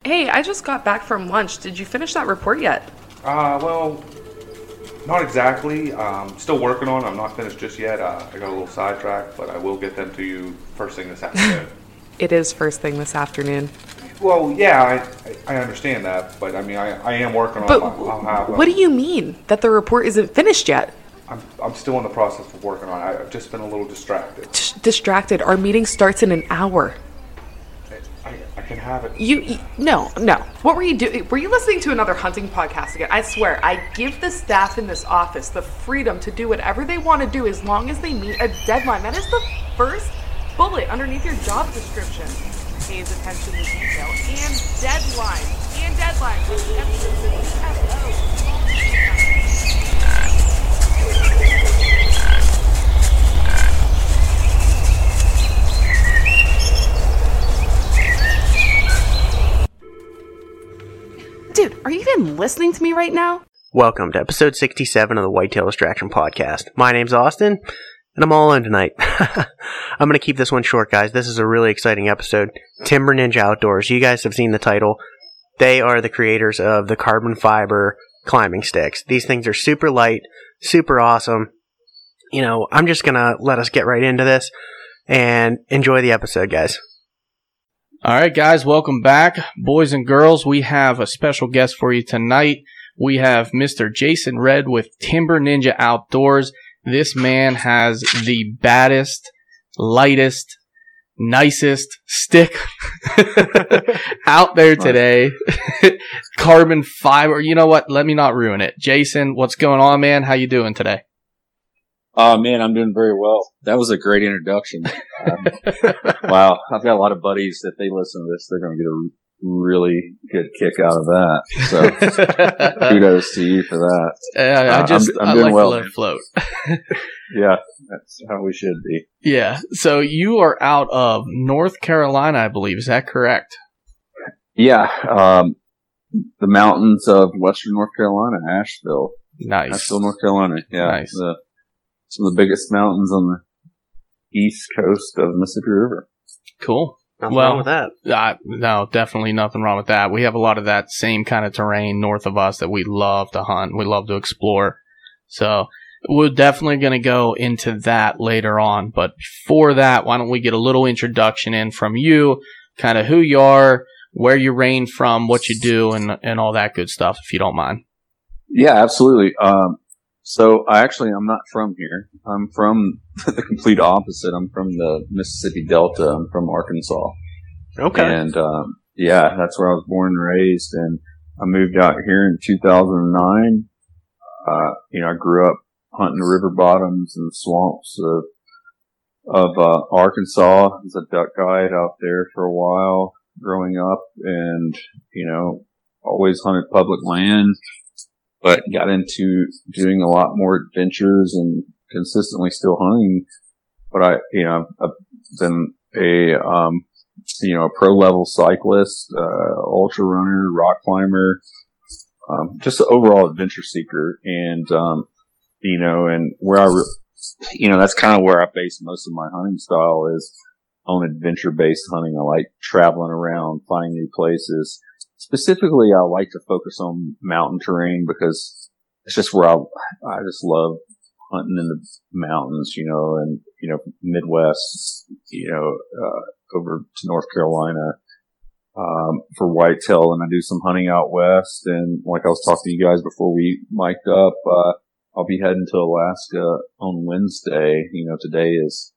Hey, I just got back from lunch. Did you finish that report yet? Well, not exactly. Still working on it. I'm not finished just yet. I got a little sidetracked, but I will get them to you first thing this afternoon. It is first thing this afternoon. Well, yeah, I understand that, but I mean, I am working on But it. what do you mean that the report isn't finished yet? I'm still in the process of working on it. I've just been a little distracted. Distracted. Our meeting starts in an hour. I can have it. No. What were you doing? Were you listening to another hunting podcast again? I swear, I give the staff in this office the freedom to do whatever they want to do as long as they meet a deadline. That is the first bullet underneath your job description. Pays attention to detail and deadlines. Dude, are you even listening to me right now? Welcome to episode 67 of the Whitetail Distraction Podcast. My name's Austin, and I'm all in tonight. I'm going to keep this one short, guys. This is a really exciting episode. Timber Ninja Outdoors. You guys have seen the title. They are the creators of the carbon fiber climbing sticks. These things are super light, super awesome. You know, I'm just going to let us get right into this and enjoy the episode, guys. All right, guys, welcome back. Boys and girls, we have a special guest for you tonight. We have Mr. Jason Redd with Timber Ninja Outdoors. This man has the baddest, lightest, nicest stick out there today. Carbon fiber. You know what? Let me not ruin it. Jason, what's going on, man? How you doing today? Oh, man, I'm doing very well. That was a great introduction. Wow. I've got a lot of buddies that they listen to this. They're going to get a really good kick out of that. So kudos to you for that. I'm doing like well. To let it float. Yeah, that's how we should be. Yeah. So you are out of North Carolina, I believe. Is that correct? Yeah. The mountains of Western North Carolina, Asheville. Nice. Asheville, North Carolina. Yeah. Nice. Some of the biggest mountains on the east coast of the Mississippi River. Cool. Nothing wrong with that. No, definitely nothing wrong with that. We have a lot of that same kind of terrain north of us that we love to hunt. We love to explore. So we're definitely going to go into that later on. But before that, why don't we get a little introduction in from you, kind of who you are, where you reign from, what you do, and all that good stuff, if you don't mind. Yeah, absolutely. So I'm not from here. I'm from the complete opposite. I'm from the Mississippi Delta. I'm from Arkansas. Okay. And, yeah, that's where I was born and raised. And I moved out here in 2009. I grew up hunting the river bottoms and swamps of Arkansas. I was a duck guide out there for a while growing up and, always hunted public land. But got into doing a lot more adventures and consistently still hunting. But I've been a pro level cyclist, ultra runner, rock climber, just an overall adventure seeker. And, and where that's kind of where I base most of my hunting style is on adventure based hunting. I like traveling around, finding new places. Specifically, I like to focus on mountain terrain because it's just where I just love hunting in the mountains, and, Midwest, over to North Carolina, for whitetail. And I do some hunting out west. And like I was talking to you guys before we mic'd up, I'll be heading to Alaska on Wednesday. Today is,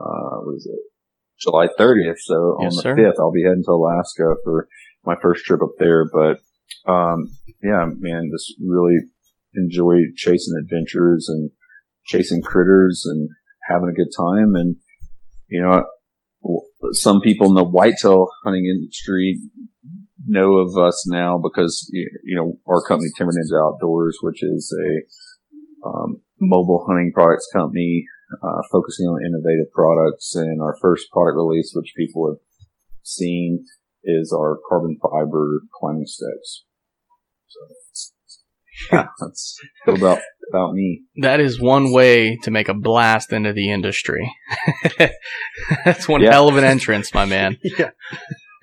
July 30th. So on the 5th, I'll be heading to Alaska for my first trip up there. But, yeah, man, just really enjoy chasing adventures and chasing critters and having a good time. And, some people in the whitetail hunting industry know of us now because, our company, Timber Ninja Outdoors, which is a, mobile hunting products company, focusing on innovative products. And our first product release, which people have seen, is our carbon fiber climbing sticks. So, yeah, that's about me. That is one way to make a blast into the industry. That's one hell of an entrance, my man. Yeah.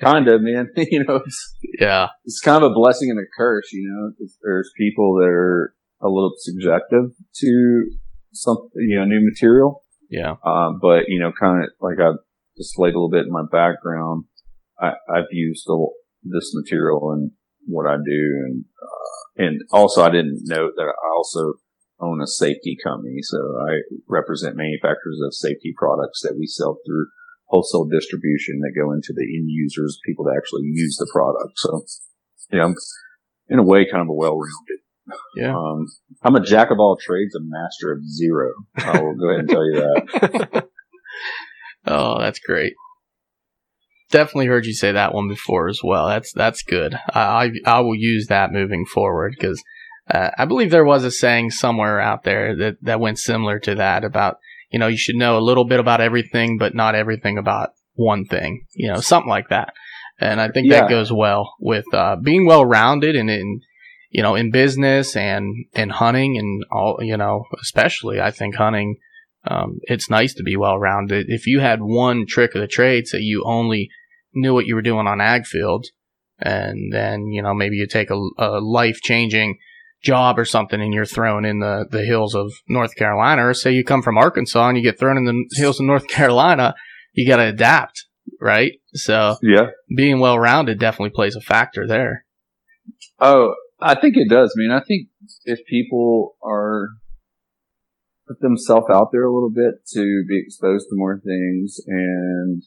Kind of, man. Yeah. It's kind of a blessing and a curse, There's people that are a little subjective to some, new material. Yeah. But, kind of like I've displayed a little bit in my background, I've used this material in what I do. And also I didn't note that I also own a safety company. So I represent manufacturers of safety products that we sell through wholesale distribution that go into the end users, people that actually use the product. So, I'm in a way kind of a well-rounded. Yeah. I'm a jack of all trades, a master of zero. I will go ahead and tell you that. Oh, that's great. Definitely heard you say that one before as well. That's good. I will use that moving forward because I believe there was a saying somewhere out there that went similar to that about, you should know a little bit about everything, but not everything about one thing, something like that. And I think that goes well with being well-rounded and in business and hunting and all, especially I think hunting, it's nice to be well-rounded. If you had one trick of the trade, say you only knew what you were doing on ag fields, and then, maybe you take a life-changing job or something and you're thrown in the hills of North Carolina, or say you come from Arkansas and you get thrown in the hills of North Carolina, you got to adapt, right? So being well-rounded definitely plays a factor there. Oh, I think it does. I think if people put themselves out there a little bit to be exposed to more things and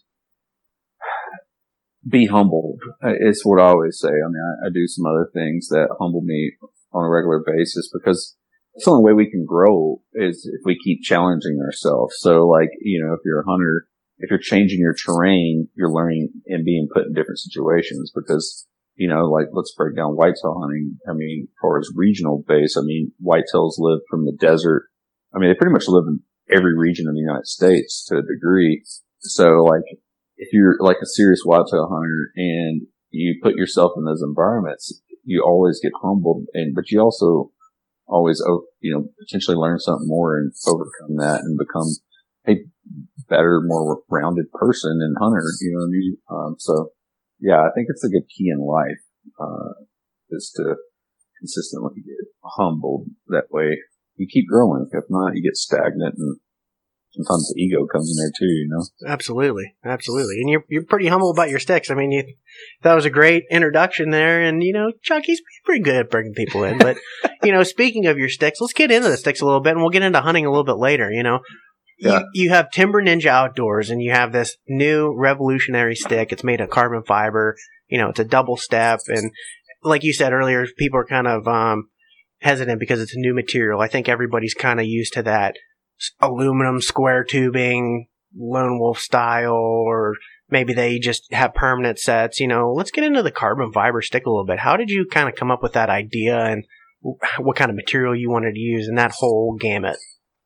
be humbled, it's what I always say. I do some other things that humble me on a regular basis because it's the only way we can grow is if we keep challenging ourselves. So if you're a hunter, if you're changing your terrain, you're learning and being put in different situations because, let's break down whitetail hunting. As far as regional base, whitetails live from the desert. They pretty much live in every region of the United States to a degree. So if you're like a serious whitetail hunter and you put yourself in those environments, you always get humbled, but you also always, potentially learn something more and overcome that and become a better, more rounded person and hunter, So yeah, I think it's a good key in life, is to consistently get humbled. That way you keep growing. If not, you get stagnant and sometimes the ego comes in there too, Absolutely. And you're pretty humble about your sticks. That was a great introduction there. And, Chucky's pretty good at bringing people in. But, speaking of your sticks, let's get into the sticks a little bit and we'll get into hunting a little bit later, Yeah. You have Timber Ninja Outdoors and you have this new revolutionary stick. It's made of carbon fiber. It's a double step. And like you said earlier, people are kind of hesitant because it's a new material. I think everybody's kind of used to that aluminum square tubing, Lone Wolf style, or maybe they just have permanent sets. Let's get into the carbon fiber stick a little bit. How did you kind of come up with that idea and what kind of material you wanted to use in that whole gamut?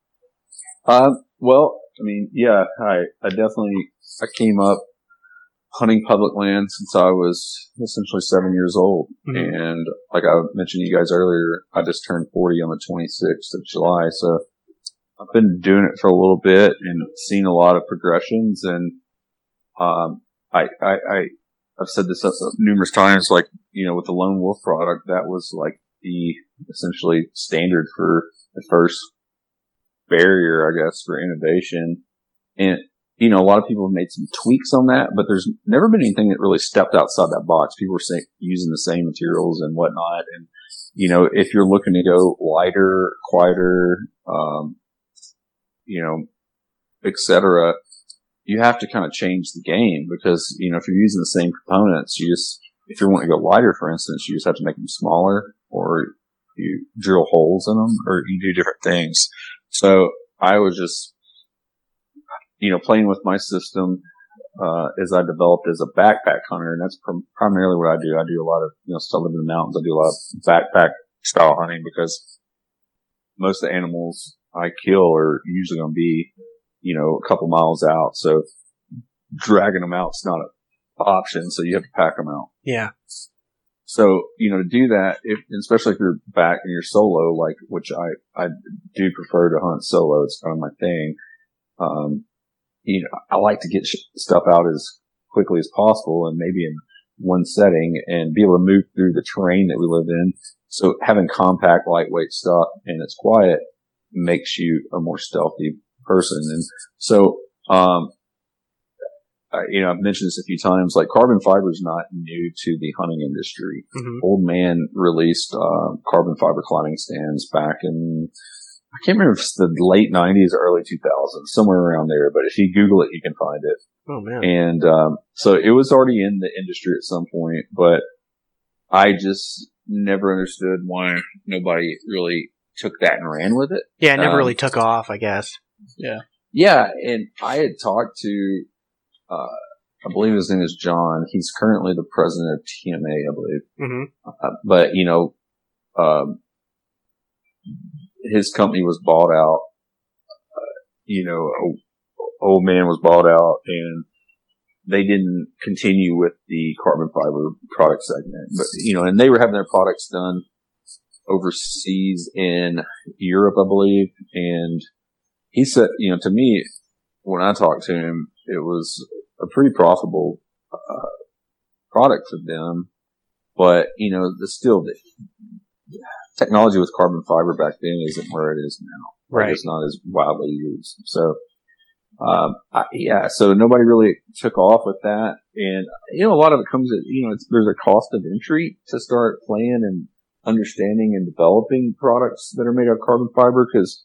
Well, I came up hunting public land since I was essentially 7 years old. Mm-hmm. And like I mentioned to you guys earlier, I just turned 40 on the 26th of July. So I've been doing it for a little bit and seen a lot of progressions. And, I've said this numerous times, with the Lone Wolf product, that was the essentially standard for the first barrier, I guess, for innovation. And, a lot of people have made some tweaks on that, but there's never been anything that really stepped outside that box. People were using the same materials and whatnot. And, if you're looking to go lighter, quieter, etc., you have to kind of change the game because, if you're using the same components, if you want to go lighter, for instance, you just have to make them smaller or you drill holes in them or you do different things. So I was just, playing with my system, as I developed as a backpack hunter. And that's primarily what I do. I do a lot of, still live in the mountains. I do a lot of backpack style hunting because most of the animals I kill are usually going to be, a couple miles out. So dragging them out is not an option. So you have to pack them out. Yeah. So, to do that, especially if you're back and you're solo, which I do prefer to hunt solo. It's kind of my thing. I like to get stuff out as quickly as possible and maybe in one setting and be able to move through the terrain that we live in. So having compact, lightweight stuff and it's quiet makes you a more stealthy person. And so, I've mentioned this a few times, like carbon fiber is not new to the hunting industry. Mm-hmm. Old Man released, carbon fiber climbing stands back in, I can't remember if it's the late 90s or early 2000s, somewhere around there, but if you Google it, you can find it. Oh man. And, so it was already in the industry at some point, but I just never understood why nobody really took that and ran with it. Yeah, it never really took off, I guess. Yeah. Yeah. And I had talked to, I believe his name is John. He's currently the president of TMA, I believe. Mm-hmm. But, his company was bought out. Old Man was bought out and they didn't continue with the carbon fiber product segment. But, and they were having their products done overseas in Europe, I believe. And he said, to me, when I talked to him, it was a pretty profitable product for them. But, the technology with carbon fiber back then isn't where it is now. Right. It's not as widely used. So, so nobody really took off with that. And, a lot of it comes at, there's a cost of entry to start playing and understanding and developing products that are made out of carbon fiber. Cause,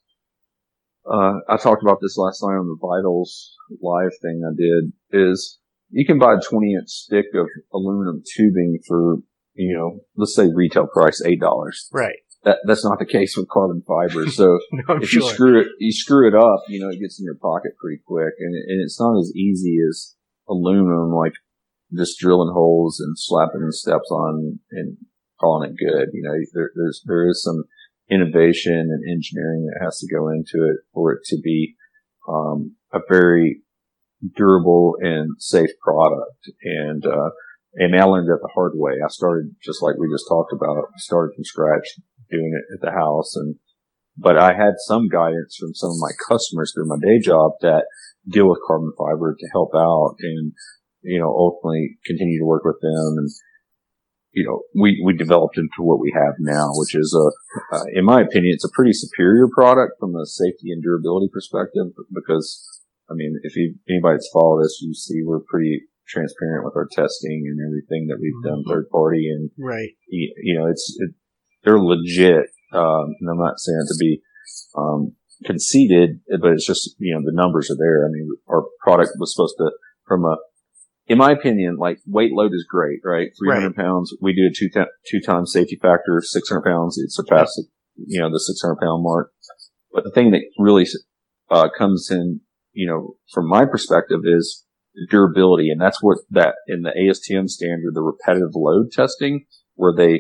I talked about this last night on the Vitals live thing I did is you can buy a 20-inch stick of aluminum tubing for, let's say retail price $8. Right. That's not the case with carbon fiber. So No, if sure. you screw it up, it gets in your pocket pretty quick. And it's not as easy as aluminum, like just drilling holes and slapping steps on and calling it good. There is some innovation and engineering that has to go into it for it to be, a very durable and safe product. And I learned that the hard way. I started just like we just talked about, started from scratch doing it at the house. But I had some guidance from some of my customers through my day job that deal with carbon fiber to help out and, ultimately continue to work with them. And, we developed into what we have now, which is in my opinion, it's a pretty superior product from a safety and durability perspective because, if anybody's followed us, you see we're pretty transparent with our testing and everything that we've done third party and, right. They're legit. And I'm not saying it to be, conceited, but it's just, the numbers are there. Our product was supposed to, in my opinion, like weight load is great, right? 300 pounds. We do a two times safety factor, 600 pounds. It surpassed, the 600 pound mark. But the thing that really, comes in, from my perspective is durability. And that's what that in the ASTM standard, the repetitive load testing where they,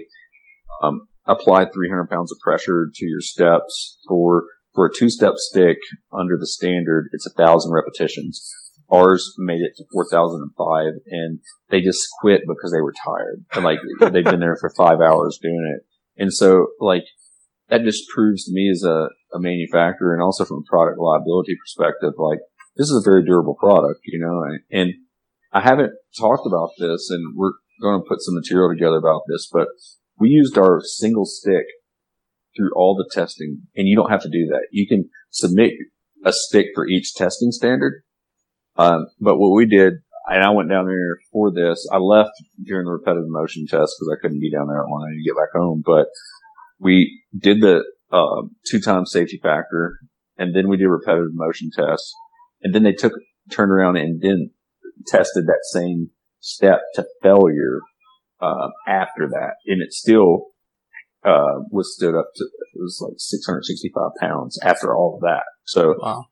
apply 300 pounds of pressure to your steps for a 2-step stick under the standard. It's 1,000 repetitions. Ours made it to 4,005 and they just quit because they were tired. And they've been there for 5 hours doing it. And so that just proves to me as a manufacturer and also from a product liability perspective, this is a very durable product, and I haven't talked about this and we're going to put some material together about this, but we used our single stick through all the testing and you don't have to do that. You can submit a stick for each testing standard. But what we did, and I went down there for this, I left during the repetitive motion test because I couldn't be down there when I needed to get back home, but we did the, 2-time safety factor and then we did repetitive motion tests and then they turned around and then tested that same step to failure, after that. And it still, was stood up to, it was 665 pounds after all of that. So, wow.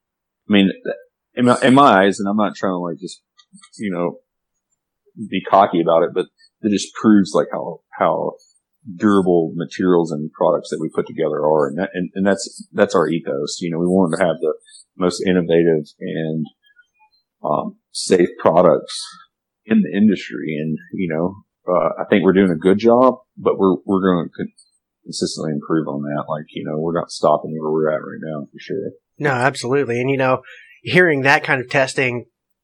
In my eyes, and I'm not trying to just, be cocky about it, but it just proves how durable materials and products that we put together are. And that's our ethos. We want to have the most innovative and, safe products in the industry. And, I think we're doing a good job, but we're going to consistently improve on that. We're not stopping where we're at right now for sure. No, absolutely. And, hearing that kind of testing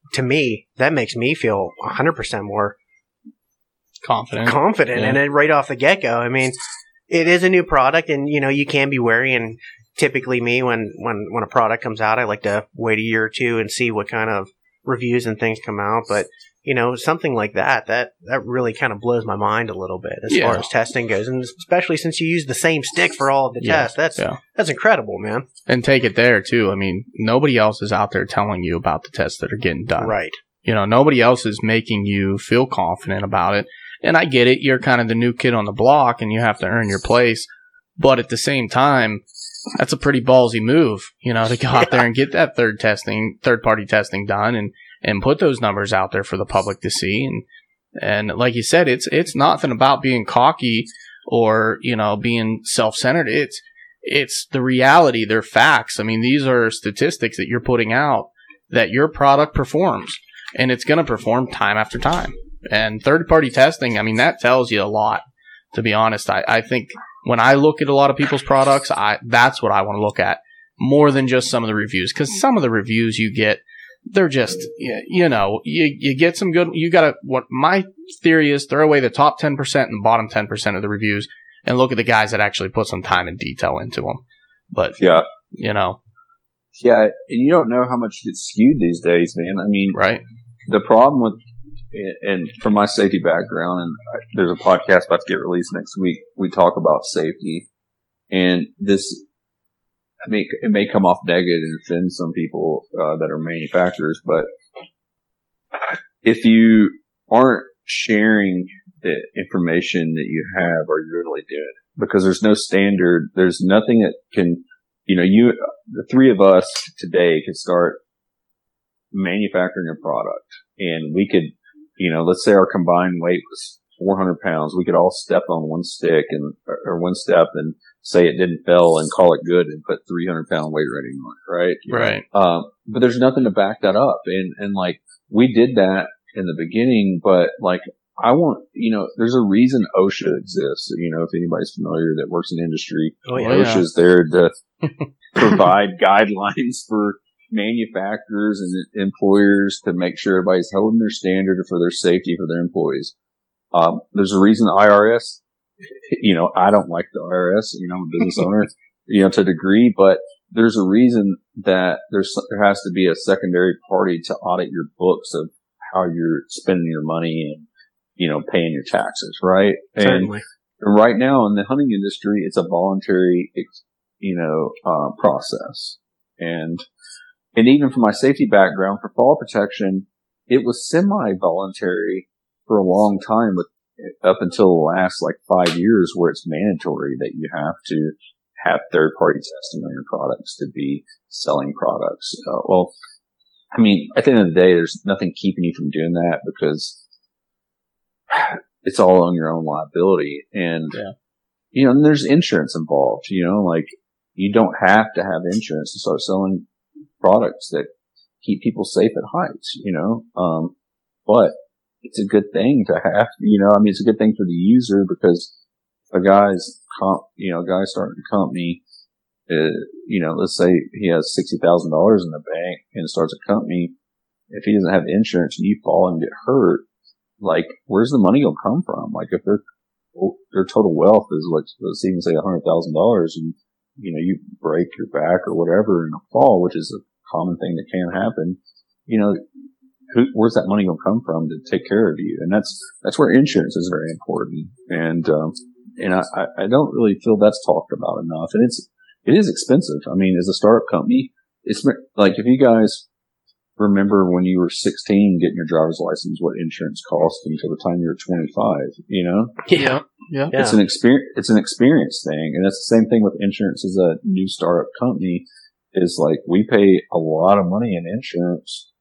to me, that makes me feel 100% more confident and then right off the get-go. I mean, it is a new product, and you can be wary. And typically, me when a product comes out, I like to wait a year or two and see what kind of reviews and things come out. But something like that really kind of blows my mind a little bit as far as testing goes, and especially since you use the same stick for all of the tests. That's incredible, man. And take it there too. I mean, nobody else is out there telling you about the tests that are getting done. Right. Nobody else is making you feel confident about it. And I get it. You're kind of the new kid on the block, and you have to earn your place. But at the same time, that's a pretty ballsy move, to go out there and get that third-party testing done and put those numbers out there for the public to see. And like you said, it's nothing about being cocky or, being self-centered. It's the reality. They're facts. I mean, these are statistics that you're putting out that your product performs, and it's going to perform time after time. And third-party testing, I mean, that tells you a lot, to be honest. I think when I look at a lot of people's products, that's what I want to look at more than just some of the reviews. Because some of the reviews you get, they're just, you get some good, what my theory is, throw away the top 10% and bottom 10% of the reviews and look at the guys that actually put some time and detail into them. But, Yeah, and you don't know how much gets skewed these days, man. I mean, right. The problem with, and from my safety background, and there's a podcast about to get released next week, we talk about safety. And this, I mean, it may come off negative and offend some people that are manufacturers, but if you aren't sharing the information that you have, are you really doing it? Because there's no standard, there's nothing that can, the three of us today could start manufacturing a product, and we could, let's say our combined weight was 400 pounds. We could all step on one stick or one step and say it didn't fail and call it good and put 300 pound weight rating on it, right? Right. But there's nothing to back that up. And like, we did that in the beginning, but like, there's a reason OSHA exists. If anybody's familiar that works in industry, OSHA's there to provide guidelines for manufacturers and employers to make sure everybody's holding their standard for their safety for their employees. There's a reason the IRS, I don't like the IRS, I'm a business owner, to a degree, but there's a reason that there has to be a secondary party to audit your books of how you're spending your money and, paying your taxes, right? Certainly. And right now in the hunting industry, it's a voluntary, process. And even from my safety background for fall protection, it was semi-voluntary for a long time, up until the last 5 years, where it's mandatory that you have to have third-party testing on your products to be selling products. I mean, at the end of the day, there's nothing keeping you from doing that because it's all on your own liability. And, and there's insurance involved, you don't have to have insurance to start selling products that keep people safe at heights, but it's a good thing to have, it's a good thing for the user, because a guy's starting a company, let's say he has $60,000 in the bank and starts a company. If he doesn't have insurance and you fall and get hurt, where's the money gonna come from? If their total wealth is let's even say $100,000 and, you break your back or whatever in a fall, which is a common thing that can happen, where's that money going to come from to take care of you? And that's where insurance is very important. And I don't really feel that's talked about enough. And it is expensive. I mean, as a startup company, it's like, if you guys remember when you were 16 getting your driver's license, what insurance cost until the time you're 25, Yeah. It's an experience thing. And that's the same thing with insurance as a new startup company, is we pay a lot of money in insurance,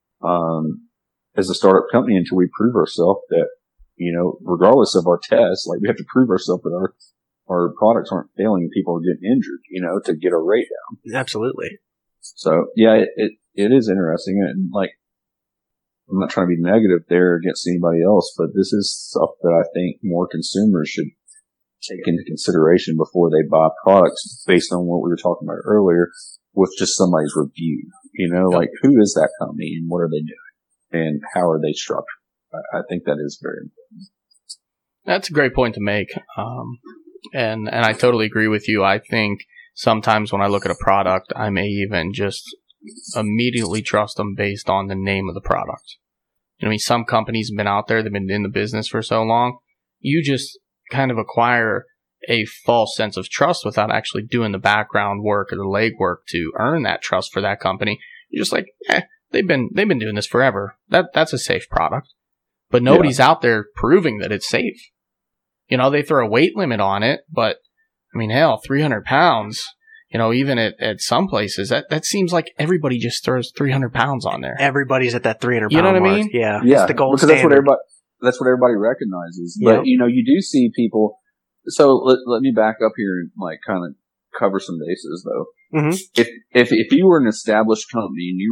as a startup company until we prove ourselves that, regardless of our tests, we have to prove ourselves that our products aren't failing, people are getting injured, to get our rate down. Absolutely. So it is interesting. And I'm not trying to be negative there against anybody else, but this is stuff that I think more consumers should take into consideration before they buy products, based on what we were talking about earlier with just somebody's review. Who is that company and what are they doing? and how are they structured. I think that is very important. That's a great point to make. And I totally agree with you. I think sometimes when I look at a product, I may even just immediately trust them based on the name of the product. I mean, some companies have been out there, they've been in the business for so long, you just kind of acquire a false sense of trust without actually doing the background work or the legwork to earn that trust for that company. You're just like, they've been doing this forever. That's a safe product. But nobody's out there proving that it's safe. You know, they throw a weight limit on it, but I mean, hell, 300 pounds, you know, even at some places, that seems like everybody just throws 300 pounds on there. Everybody's at that 300 pound You know what I mark. mean? Yeah. Yeah, It's the gold because standard. that's what everybody recognizes. Yep. But, you know, you do see people. So let me back up here and like kind of cover some bases though. Mhm. If you were an established company and you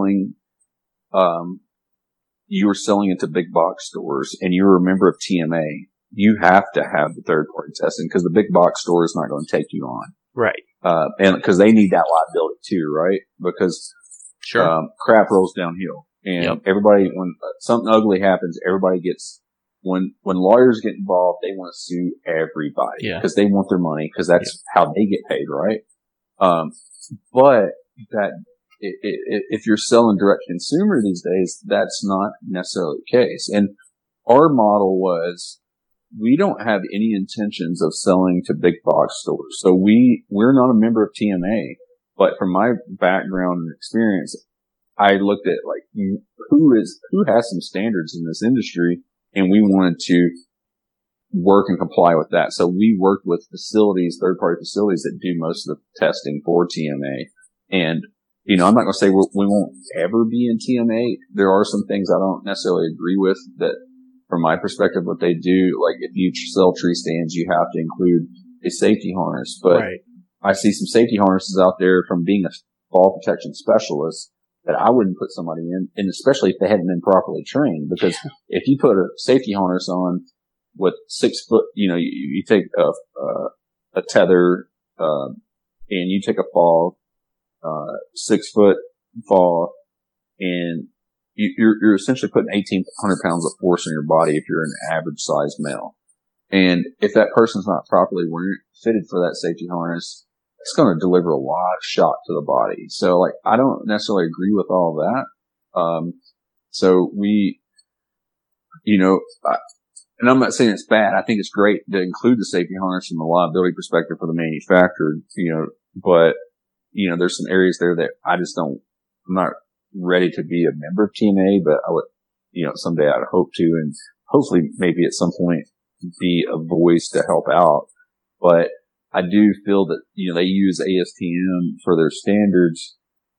were selling into big box stores and you were a member of TMA, you have to have the third party testing because the big box store is not going to take you on. Right. And because they need that liability too, right? Because Sure. crap rolls downhill, and everybody, when something ugly happens, everybody gets. When lawyers get involved, they want to sue everybody because they want their money because that's how they get paid, right? But that if you're selling direct to consumer these days, that's not necessarily the case. And our model was, we don't have any intentions of selling to big box stores. So we're not a member of TMA, but from my background and experience, I looked at like who has some standards in this industry, and we wanted to work and comply with that. So we worked with facilities, third party facilities that do most of the testing for TMA. And, you know, I'm not going to say we won't ever be in TMA. There are some things I don't necessarily agree with that, from my perspective, what they do, like if you sell tree stands, you have to include a safety harness. But I see some safety harnesses out there from being a fall protection specialist that I wouldn't put somebody in, and especially if they hadn't been properly trained. Because if you put a safety harness on with 6 foot, you know, you take a tether, and you take a fall, 6 foot fall, and you're essentially putting 1,800 pounds of force on your body if you're an average sized male. And if that person's not properly fitted for that safety harness, it's going to deliver a lot of shock to the body. So like, I don't necessarily agree with all that. So we, you know, and I'm not saying it's bad. I think it's great to include the safety harness from a liability perspective for the manufacturer, you know, but, you know, there's some areas there that I'm not ready to be a member of TMA, but I would, you know, someday I'd hope to, and hopefully maybe at some point be a voice to help out. But I do feel that, you know, they use ASTM for their standards,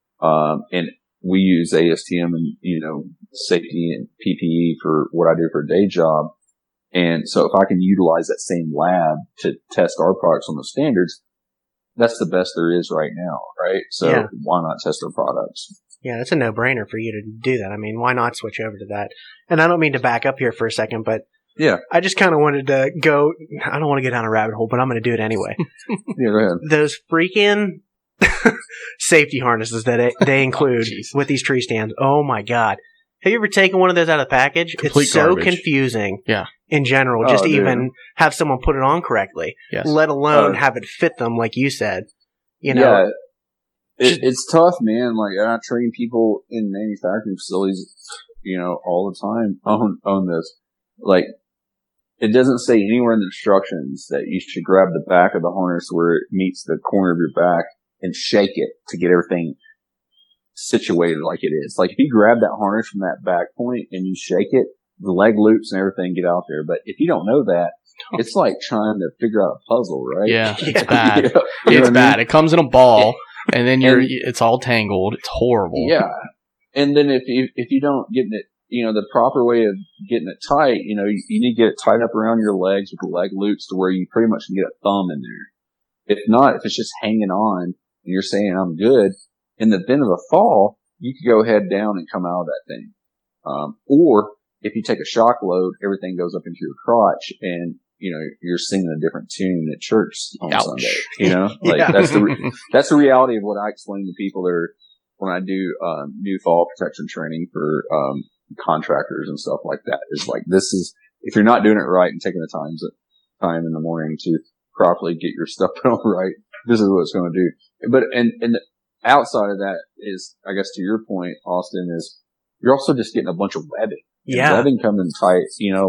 and we use ASTM and, you know, safety and PPE for what I do for a day job. And so if I can utilize that same lab to test our products on the standards, that's the best there is right now, right? So why not test our products? Yeah, it's a no-brainer for you to do that. I mean, why not switch over to that? And I don't mean to back up here for a second, but I just kind of wanted to go, I don't want to get down a rabbit hole, but I'm going to do it anyway. Go ahead. Those freaking safety harnesses that they include with these tree stands. Oh my God. Have you ever taken one of those out of the package? Complete it's so garbage. Confusing in general, just to even have someone put it on correctly, let alone have it fit them like you said. You know, it's tough, man. Like, I train people in manufacturing facilities, you know, all the time on this. Like, it doesn't say anywhere in the instructions that you should grab the back of the harness where it meets the corner of your back and shake it to get everything situated like it is. Like, if you grab that harness from that back point and you shake it, the leg loops and everything get out there. But if you don't know that, it's like trying to figure out a puzzle, right? Yeah, it's bad. It's bad. It comes in a ball, and then it's all tangled. It's horrible. Yeah. And then if you don't get it, you know, the proper way of getting it tight, you know, you need to get it tied up around your legs with the leg loops to where you pretty much can get a thumb in there. If not, if it's just hanging on and you're saying I'm good, in the event of a fall, you could go head down and come out of that thing. Or if you take a shock load, everything goes up into your crotch and, you know, you're singing a different tune at church on Sunday. You know, like that's the reality of what I explain to people there when I do, new fall protection training for, contractors and stuff like that. Is like, this is, if you're not doing it right and taking the time in the morning to properly get your stuff put on right, this is what it's going to do. But, and outside of that is, I guess to your point, Austin, is you're also just getting a bunch of webbing. Yeah. Webbing coming tight,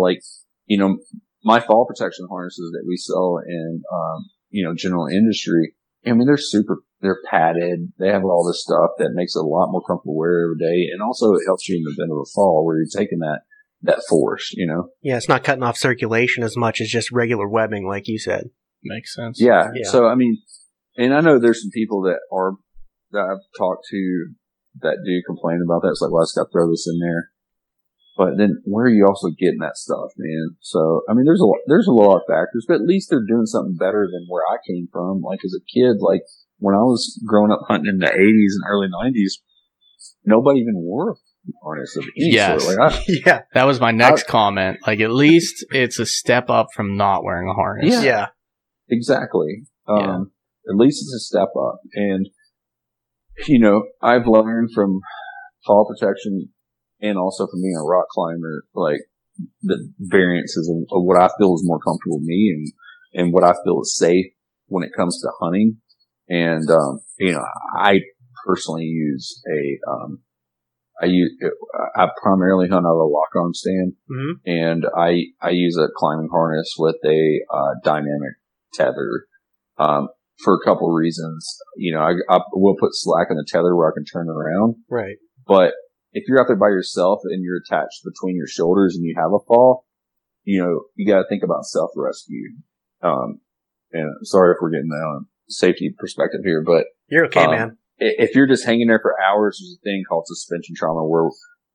my fall protection harnesses that we sell in, general industry. I mean, they're padded. They have all this stuff that makes it a lot more comfortable to wear every day. And also it helps you in the event of a fall where you're taking that force, Yeah, it's not cutting off circulation as much as just regular webbing, like you said. Makes sense. Yeah. So, I mean, and I know there's some people that I've talked to that do complain about that. It's like, well, I just got to throw this in there. But then where are you also getting that stuff, man? So, I mean, there's a lot of factors, but at least they're doing something better than where I came from. Like as a kid, like when I was growing up hunting in the 80s and early 90s, nobody even wore a harness of any sort. Like that was my next comment. Like at least it's a step up from not wearing a harness. Yeah. Exactly. At least it's a step up. And, I've learned from fall protection and also from being a rock climber, like the variances of what I feel is more comfortable to me and what I feel is safe when it comes to hunting. And, I personally use I primarily hunt out of a lock-on stand, and I use a climbing harness with a dynamic tether for a couple reasons. I will put slack in the tether where I can turn it around. Right. But if you're out there by yourself and you're attached between your shoulders and you have a fall, you got to think about self-rescue. And sorry if we're getting the safety perspective here, but you're okay, man. If you're just hanging there for hours, there's a thing called suspension trauma where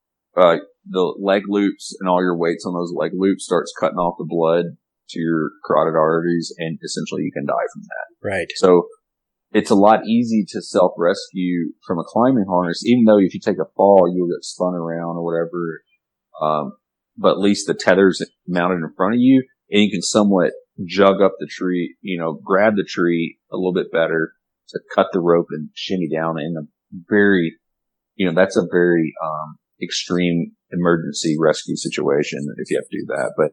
the leg loops and all your weights on those leg loops starts cutting off the blood to your carotid arteries, and essentially you can die from that. Right. So it's a lot easy to self-rescue from a climbing harness, even though if you take a fall, you'll get spun around or whatever. But at least the tether's mounted in front of you, and you can somewhat jug up the tree, grab the tree a little bit better to cut the rope and shimmy down in a very, that's a very, extreme emergency rescue situation if you have to do that. But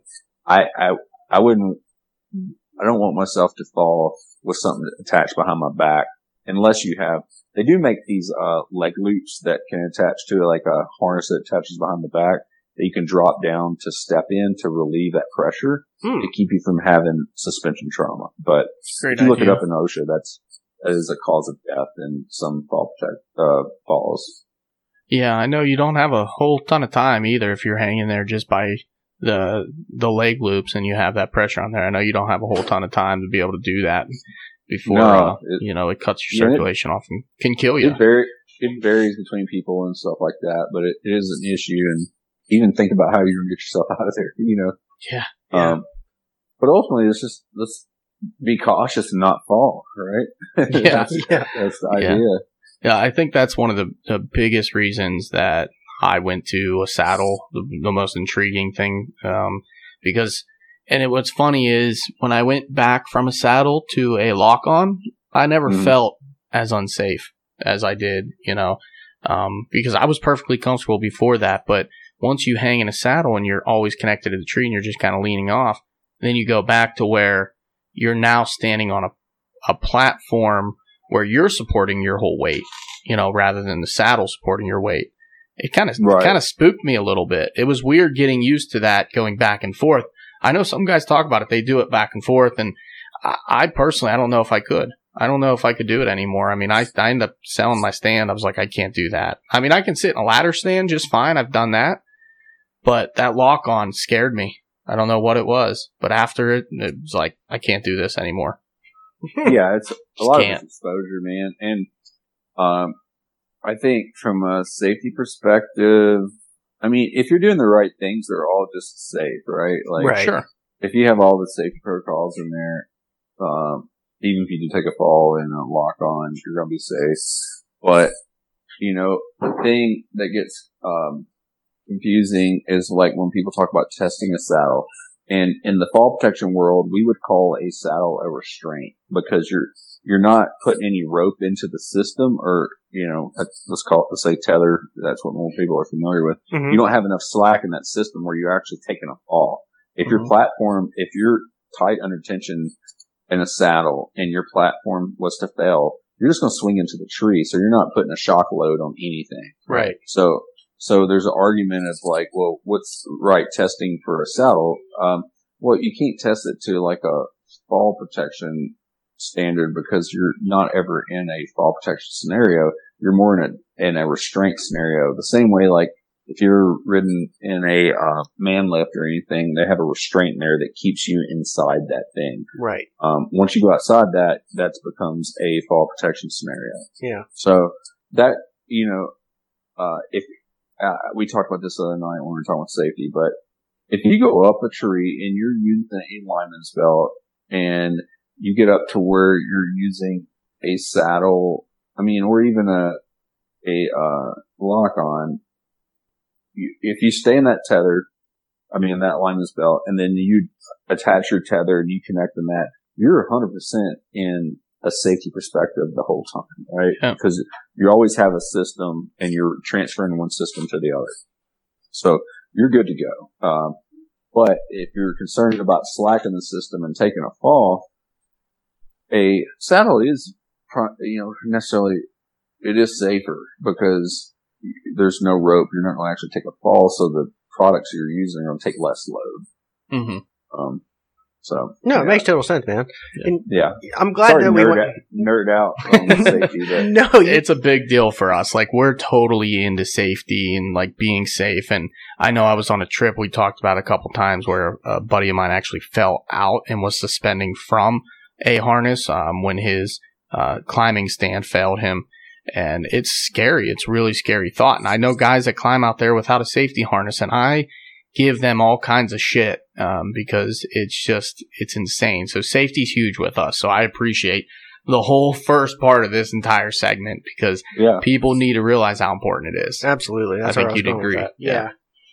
I don't want myself to fall with something attached behind my back unless they do make these, leg loops that can attach to like a harness that attaches behind the back that you can drop down to step in to relieve that pressure to keep you from having suspension trauma. But if you look it up in OSHA, that is a cause of death in some falls. Yeah, I know you don't have a whole ton of time either if you're hanging there just by the leg loops and you have that pressure on there. I know you don't have a whole ton of time to be able to do that before it cuts your circulation off and can kill you. It varies between people and stuff like that, but it is an issue. And even think about how you're going to get yourself out of there. Yeah. But ultimately, let's be cautious and not fall, right? Yeah. That's the idea. Yeah, I think that's one of the biggest reasons that I went to a saddle, the most intriguing thing, because what's funny is when I went back from a saddle to a lock-on, I never felt as unsafe as I did, because I was perfectly comfortable before that. But once you hang in a saddle and you're always connected to the tree and you're just kind of leaning off, then you go back to where you're now standing on a platform where you're supporting your whole weight, rather than the saddle supporting your weight. It kind of spooked me a little bit. It was weird getting used to that going back and forth. I know some guys talk about it. They do it back and forth. And I personally, I don't know if I could. I don't know if I could do it anymore. I mean, I ended up selling my stand. I was like, I can't do that. I mean, I can sit in a ladder stand just fine. I've done that. But that lock on scared me. I don't know what it was. But after it was like, I can't do this anymore. Yeah, it's a lot of exposure, man. And I think from a safety perspective, I mean, if you're doing the right things, they're all just safe, right? Like, right. Sure. If you have all the safety protocols in there, even if you do take a fall and a lock on, you're going to be safe. But, the thing that gets confusing is like when people talk about testing a saddle. And in the fall protection world, we would call a saddle a restraint because you're not putting any rope into the system or, let's say tether. That's what more people are familiar with. Mm-hmm. You don't have enough slack in that system where you're actually taking a fall. If your platform, if you're tight under tension in a saddle and your platform was to fail, you're just going to swing into the tree. So you're not putting a shock load on anything. Right. So there's an argument of like, well, what's right testing for a saddle? Well, you can't test it to like a fall protection standard because you're not ever in a fall protection scenario. You're more in a restraint scenario. The same way, like if you're ridden in a man lift or anything, they have a restraint there that keeps you inside that thing. Right. Once you go outside that becomes a fall protection scenario. Yeah. So that, if we talked about this the other night when we were talking about safety, but if you go up a tree and you're using a lineman's belt and you get up to where you're using a saddle, or even a lock on, if you stay in that tether, that lineman's belt, and then you attach your tether and you connect in that, you're 100% in a safety perspective the whole time, right? Because you always have a system and you're transferring one system to the other. So you're good to go. But if you're concerned about slack in the system and taking a fall, a saddle is, necessarily, it is safer because there's no rope. You're not going to actually take a fall. So the products you're using are going to take less load. Mm-hmm. No, it makes total sense, man. And I'm glad Sorry that we nerd out on safety. But. No, it's a big deal for us. Like, we're totally into safety and like being safe. And I know I was on a trip we talked about a couple times where a buddy of mine actually fell out and was suspending from a harness when his climbing stand failed him. And it's scary. It's really scary thought. And I know guys that climb out there without a safety harness, and I give them all kinds of shit because it's insane. So safety's huge with us. So I appreciate the whole first part of this entire segment because people need to realize how important it is. Absolutely. I think you'd agree. Yeah.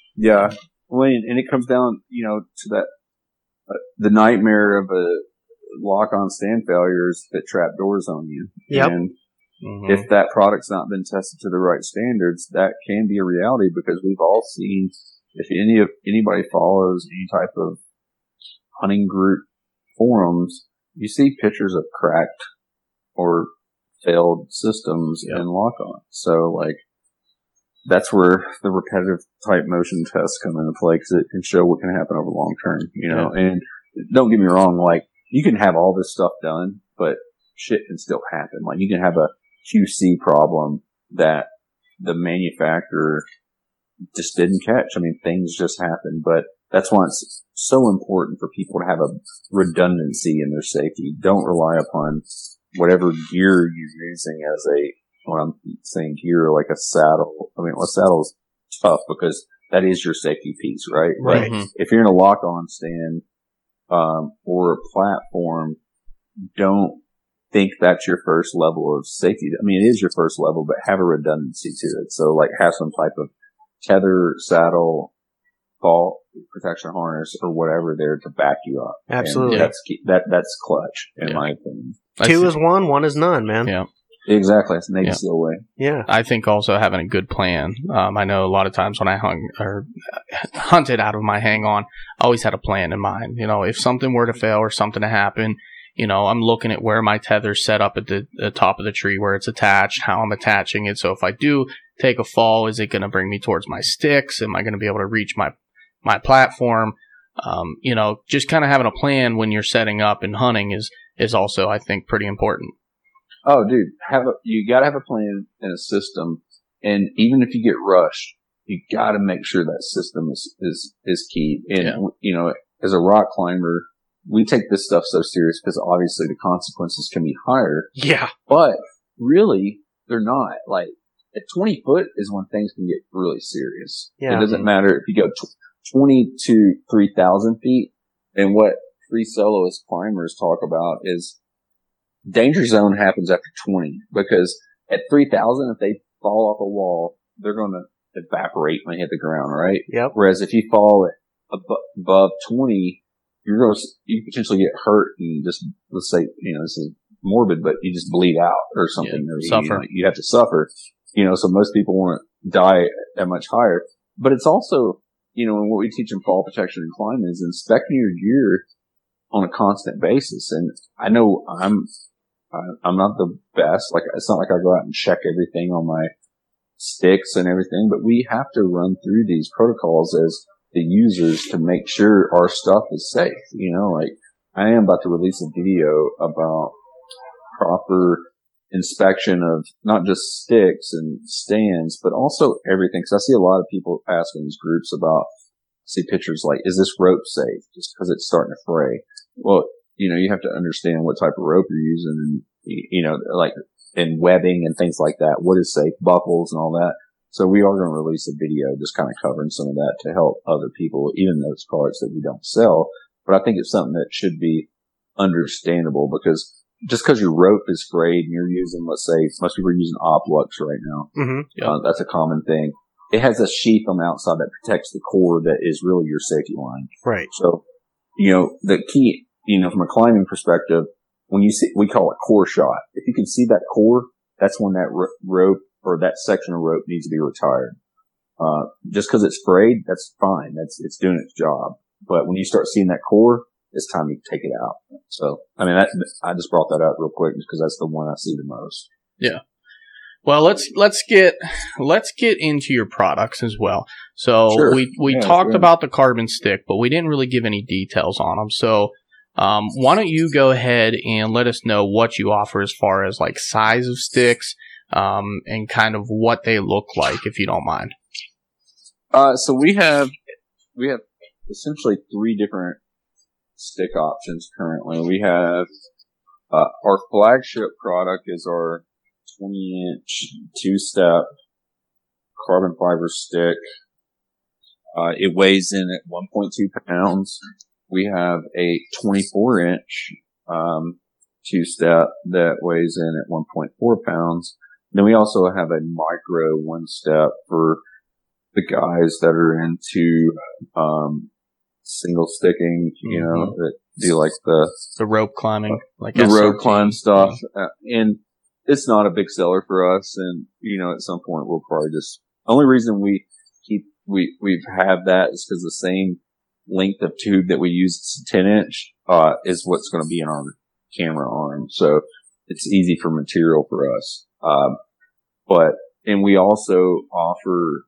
Well, and it comes down, to that, the nightmare of a lock-on stand failures that trap doors on you. Yep. And if that product's not been tested to the right standards, that can be a reality because we've all seen, if anybody follows any type of hunting group forums, you see pictures of cracked or failed systems in lock-on. So, like, that's where the repetitive type motion tests come into play because it can show what can happen over long term, And don't get me wrong, like, you can have all this stuff done, but shit can still happen. Like, you can have a QC problem that the manufacturer just didn't catch. Things just happen, but that's why it's so important for people to have a redundancy in their safety. Don't rely upon whatever gear you're using as when I'm saying gear, like a saddle. A saddle's tough because that is your safety piece, right? Right. But if you're in a lock-on stand, or a platform, don't think that's your first level of safety. It is your first level, but have a redundancy to it. So, like, have some type of tether, saddle, fall protection harness, or whatever there to back you up. Absolutely. And that's clutch, in my opinion. 2 is 1, 1 is none, man. Yeah. Exactly. It's Navy SEAL way. Yeah. I think also having a good plan. I know a lot of times when I hunted out of my hang on, I always had a plan in mind. If something were to fail or something to happen, I'm looking at where my tether's set up at the top of the tree, where it's attached, how I'm attaching it. So if I do take a fall, is it going to bring me towards my sticks? Am I going to be able to reach my platform? Just kind of having a plan when you're setting up and hunting is also, I think, pretty important. Oh, dude, you gotta have a plan and a system. And even if you get rushed, you gotta make sure that system is key. And, as a rock climber, we take this stuff so serious because obviously the consequences can be higher. Yeah. But really, they're not. Like, at 20 foot is when things can get really serious. Yeah. It doesn't matter if you go 20 to 3,000 feet. And what free soloist climbers talk about is danger zone happens after 20 because at 3,000, if they fall off a wall, they're going to evaporate when they hit the ground, right? Yep. Whereas if you fall above 20, you potentially get hurt and just, let's say, this is morbid, but you just bleed out or something. Yeah, or suffer. You have to suffer. So most people won't die at much higher. But it's also, and what we teach in fall protection and climbing is inspecting your gear on a constant basis. And I know I'm not the best. Like, it's not like I go out and check everything on my sticks and everything, but we have to run through these protocols as the users to make sure our stuff is safe. Like, I am about to release a video about proper inspection of not just sticks and stands, but also everything. Cause I see a lot of people ask in these groups about, see pictures like, is this rope safe? Just cause it's starting to fray. Well, you have to understand what type of rope you're using and, like, and webbing and things like that. What is safe, buckles and all that. So we are going to release a video just kind of covering some of that to help other people, even those products that we don't sell. But I think it's something that should be understandable, because just because your rope is frayed and you're using, let's say, most people are using Oplux right now. Mm-hmm. Yep. That's a common thing. It has a sheath on the outside that protects the core that is really your safety line. Right. So, the key, from a climbing perspective, when you see, we call it core shot. If you can see that core, that's when that rope or that section of rope needs to be retired. Just because it's frayed, that's fine. It's doing its job. But when you start seeing that core, it's time to take it out. So, I just brought that up real quick because that's the one I see the most. Yeah. Well, let's get into your products as well. So Sure. we talked about the carbon stick, but we didn't really give any details on them. So, why don't you go ahead and let us know what you offer as far as like size of sticks, and kind of what they look like, if you don't mind. So we have essentially 3 different stick options currently. We have, our flagship product is our 20-inch 2-step carbon fiber stick. It weighs in at 1.2 pounds. We have a 24-inch, 2-step that weighs in at 1.4 pounds. Then we also have a micro 1-step for the guys that are into, single sticking, that do like The rope climbing, like the SRT. rope climb stuff. And it's not a big seller for us. And, at some point we'll probably only reason we've had that is because the same length of tube that we use, 10-inch, is what's going to be in our camera arm. So it's easy for material for us. And we also offer,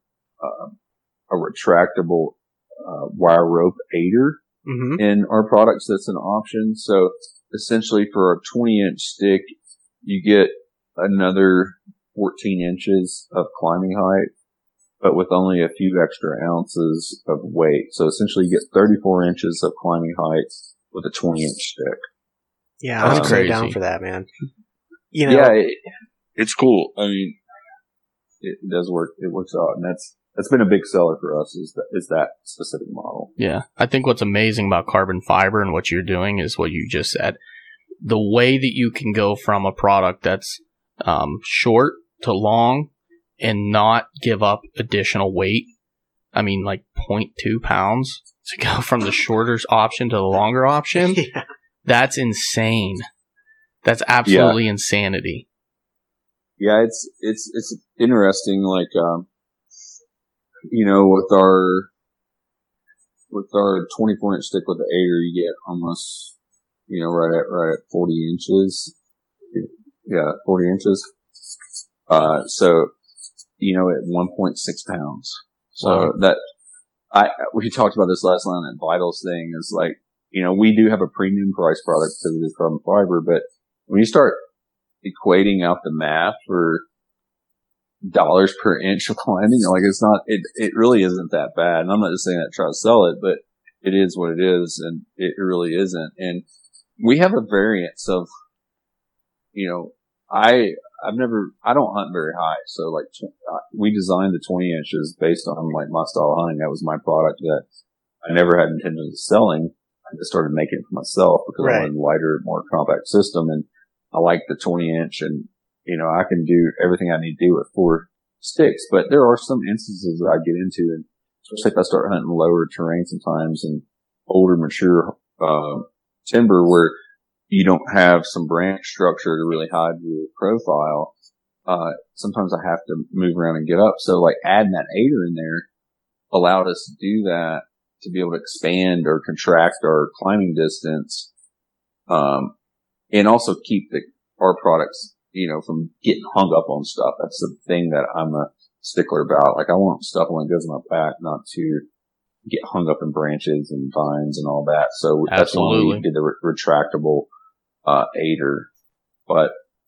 a retractable, wire rope aider Mm-hmm. in our products. That's an option. So essentially for a 20-inch stick, you get another 14 inches of climbing height, but with only a few extra ounces of weight. So essentially you get 34 inches of climbing height with a 20-inch stick. Yeah, That's I'm so crazy. down for that, man. It's cool. I mean, it does work. It works out, and that's been a big seller for us is that specific model. Yeah. I think what's amazing about carbon fiber and what you're doing is what you just said. The way that you can go from a product that's short to long and not give up additional weight. I mean, like 0.2 pounds to go from the shorter option to the longer option. Yeah. That's insane. That's absolutely insanity. Yeah, it's interesting. Like, with our 24-inch stick with the aider, you get almost, right at 40 inches. Yeah, 40 inches. So, at 1.6 pounds. So we talked about this last night on that Vitals thing is like, we do have a premium price product because it is carbon fiber, but when you start equating out the math for dollars per inch of climbing, it really isn't that bad. And I'm not just saying that to try to sell it, but it is what it is, and it really isn't. And we have a variance of, I don't hunt very high. So like, we designed the 20 inches based on like my style of hunting. That was my product that I never had intentions of selling. I just started making it for myself because I wanted a lighter, more compact system. And I like the 20 inch and, I can do everything I need to do with 4 sticks, but there are some instances that I get into, and especially if I start hunting lower terrain sometimes and older, mature, timber where you don't have some branch structure to really hide your profile, sometimes I have to move around and get up. So like adding that aider in there allowed us to do that, to be able to expand or contract our climbing distance, and also keep our products, from getting hung up on stuff. That's the thing that I'm a stickler about. Like I want stuff when it goes on my back not to get hung up in branches and vines and all that. So that's why we did the retractable aider. But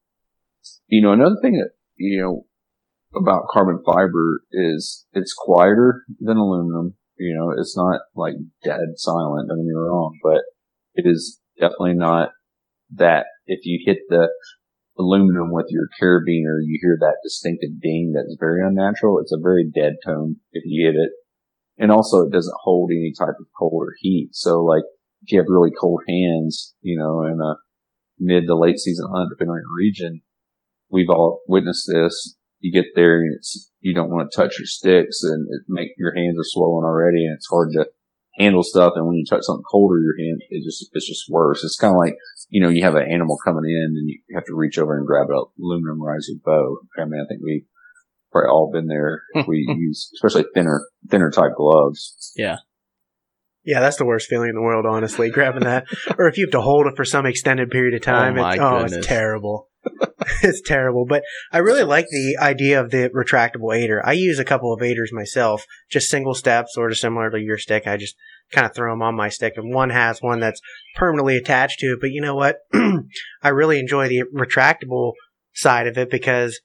another thing that about carbon fiber is it's quieter than aluminum. It's not like dead silent, don't get me wrong, but it is definitely not that if you hit the aluminum with your carabiner, you hear that distinctive ding that's very unnatural. It's a very dead tone if you hit it. And also it doesn't hold any type of cold or heat. So like if you have really cold hands, in a mid to late season hunt, depending on your region, we've all witnessed this. You get there and you don't want to touch your sticks and your hands are swollen already and it's hard to handle stuff. And when you touch something colder, your hand, it's just worse. It's kind of like, you have an animal coming in and you have to reach over and grab an aluminum riser bow. I mean, I think we've probably all been there. We use, especially thinner type gloves. Yeah. Yeah, that's the worst feeling in the world, honestly, grabbing that. Or if you have to hold it for some extended period of time, it's terrible. It's terrible. But I really like the idea of the retractable aider. I use a couple of aiders myself, just single step, sort of similar to your stick. I just kind of throw them on my stick, and one has one that's permanently attached to it. But you know what? I really enjoy the retractable side of it because,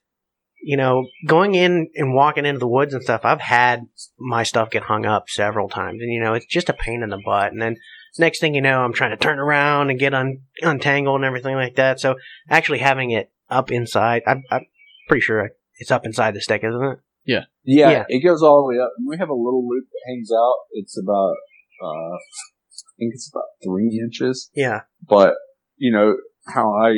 going in and walking into the woods and stuff, I've had my stuff get hung up several times. And, it's just a pain in the butt. And then next thing you know, I'm trying to turn around and get untangled and everything like that. So actually having it up inside, I'm pretty sure it's up inside the stick, isn't it? Yeah. Yeah. It goes all the way up. We have a little loop that hangs out. It's about, I think it's about 3 inches. Yeah. But, how I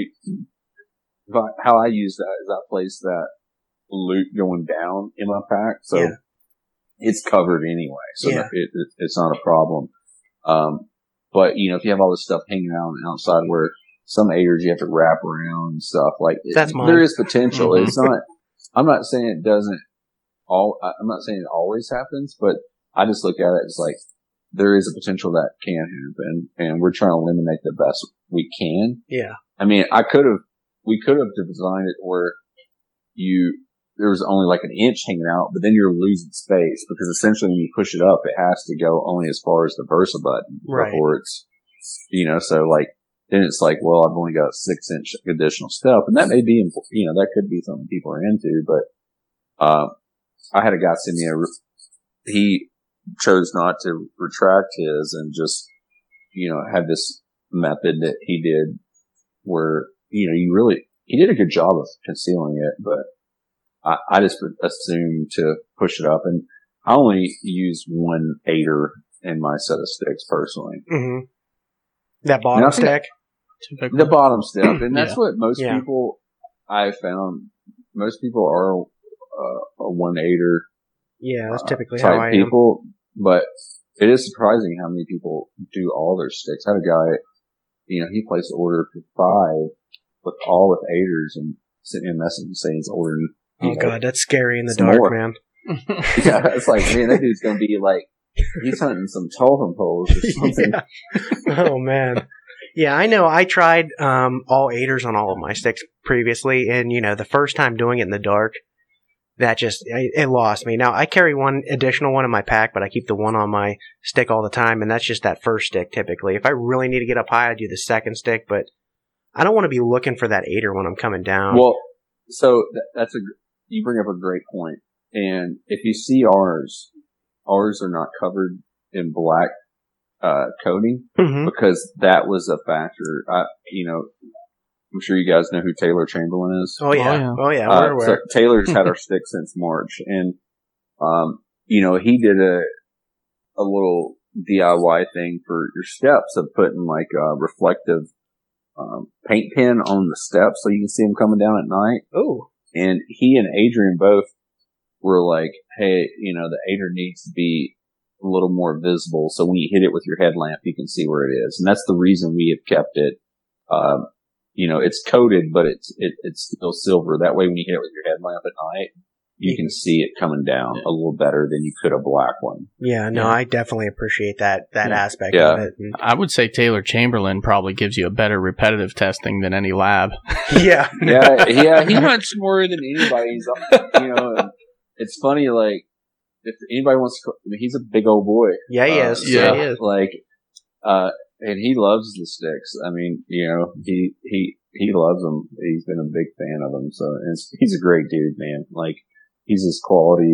use that is I place that loop going down in my pack. So it's covered anyway. So it's not a problem. But, if you have all this stuff hanging out on the outside where some aiders you have to wrap around and stuff, like there is potential. Mm-hmm. It's not, I'm not saying it doesn't I'm not saying it always happens, but I just look at it as like there is a potential that can happen and we're trying to eliminate the best we can. Yeah. I mean, we could have designed it where there was only like an inch hanging out, but then you're losing space because essentially when you push it up, it has to go only as far as the Versa button before it's, so like, then it's like, well, I've only got a 6-inch additional step, and that may be, that could be something people are into, but, I had a guy send me he chose not to retract his and just, had this method that he did where, he did a good job of concealing it, but I just assumed to push it up, and I only use one aider in my set of sticks personally. Mm-hmm. That bottom stick? The bottom stick. And that's what most people I've found. Most people are a one aider. Yeah, that's typically how I people, am. But it is surprising how many people do all their sticks. I had a guy, he placed an order for 5 with all with aiders and sent me a message saying he's ordering. Oh God, that's scary in the dark, man. Yeah, it's like, man, that dude's gonna be like, he's hunting some totem poles or something. Oh man. Yeah, I know. I tried all aiders on all of my sticks previously, and the first time doing it in the dark, that it lost me. Now I carry one additional one in my pack, but I keep the one on my stick all the time, and that's just that first stick typically. If I really need to get up high, I do the second stick, but I don't want to be looking for that aider when I'm coming down. Well, so you bring up a great point. And if you see ours are not covered in black coating because that was a factor. I'm sure you guys know who Taylor Chamberlain is. Oh yeah. We're aware. So Taylor's had our stick since March, and he did a little DIY thing for your steps of putting like a reflective paint pen on the steps so you can see them coming down at night. Oh. And he and Adrian both were like, hey, the aider needs to be a little more visible. So when you hit it with your headlamp, you can see where it is. And that's the reason we have kept it, it's coated, but it's still silver. That way when you hit it with your headlamp at night, you can see it coming down a little better than you could a black one. Yeah, no, I definitely appreciate that aspect of it. And I would say Taylor Chamberlain probably gives you a better repetitive testing than any lab. Yeah. Yeah, he hunts more than anybody. He's, and it's funny, like, if anybody wants to, he's a big old boy. Yeah, he is. Yeah, he is. Like, and he loves the sticks. I mean, he loves them. He's been a big fan of them. So, and he's a great dude, man. Like, he's as quality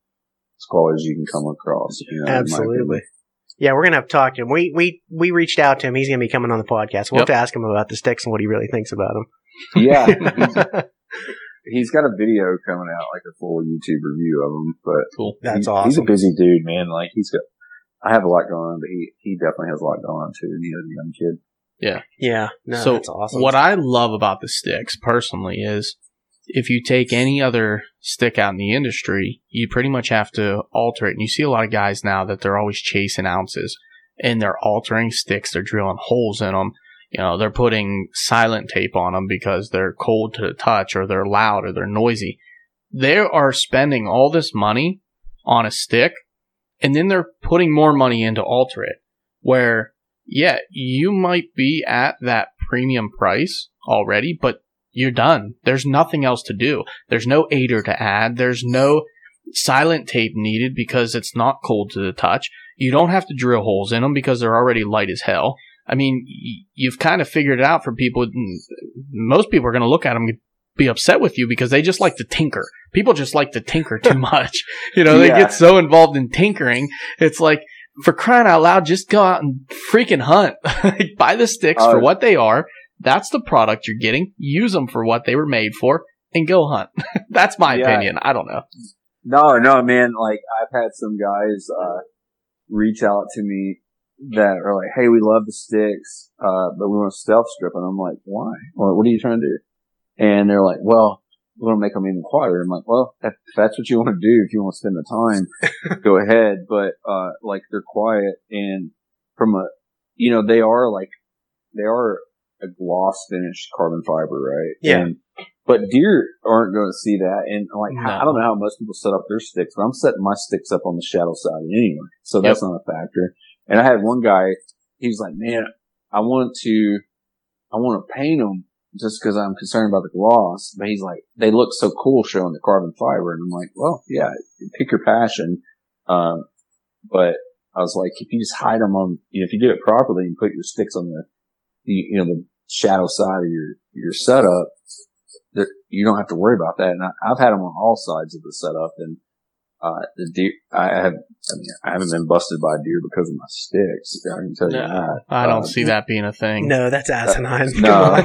as you can come across. Absolutely. Yeah, we're gonna have to talk to him. We reached out to him. He's gonna be coming on the podcast. We'll have to ask him about the sticks and what he really thinks about them. Yeah. He's got a video coming out, like a full YouTube review of them. But cool. That's awesome. He's a busy dude, man. Like, I have a lot going on, but he definitely has a lot going on too. And he's a young kid. Yeah. Yeah. No, so that's awesome. What I love about the sticks personally is if you take any other stick out in the industry, you pretty much have to alter it. And you see a lot of guys now that they're always chasing ounces and they're altering sticks. They're drilling holes in them. They're putting silent tape on them because they're cold to the touch or they're loud or they're noisy. They are spending all this money on a stick and then they're putting more money in to alter it. Where, yeah, you might be at that premium price already, but you're done. There's nothing else to do. There's no aider to add. There's no silent tape needed because it's not cold to the touch. You don't have to drill holes in them because they're already light as hell. I mean, you've kind of figured it out for people. Most people are going to look at them and be upset with you because they just like to tinker. People just like to tinker too much. They get so involved in tinkering. It's like, for crying out loud, just go out and freaking hunt. Buy the sticks for what they are. That's the product you're getting. Use them for what they were made for and go hunt. That's my opinion. I don't know. No, man. Like, I've had some guys reach out to me that are like, hey, we love the sticks, but we want to stealth strip. And I'm like, why? Well, what are you trying to do? And they're like, well, we want to make them even quieter. I'm like, well, if that's what you want to do, if you want to spend the time, go ahead. But, like, they're quiet and from they are a gloss finished carbon fiber, right? Yeah. But deer aren't going to see that. And like, I don't know how most people set up their sticks, but I'm setting my sticks up on the shadow side anyway. So that's not a factor. And I had one guy, he was like, man, I want to paint them just because I'm concerned about the gloss. But he's like, they look so cool showing the carbon fiber. And I'm like, well, yeah, pick your passion. But I was like, if you just hide them on, if you do it properly and put your sticks on the shadow side of your setup, you don't have to worry about that. And I've had them on all sides of the setup. And the deer, I haven't been busted by a deer because of my sticks. I can tell you that. I don't see that being a thing. No, that's asinine. No.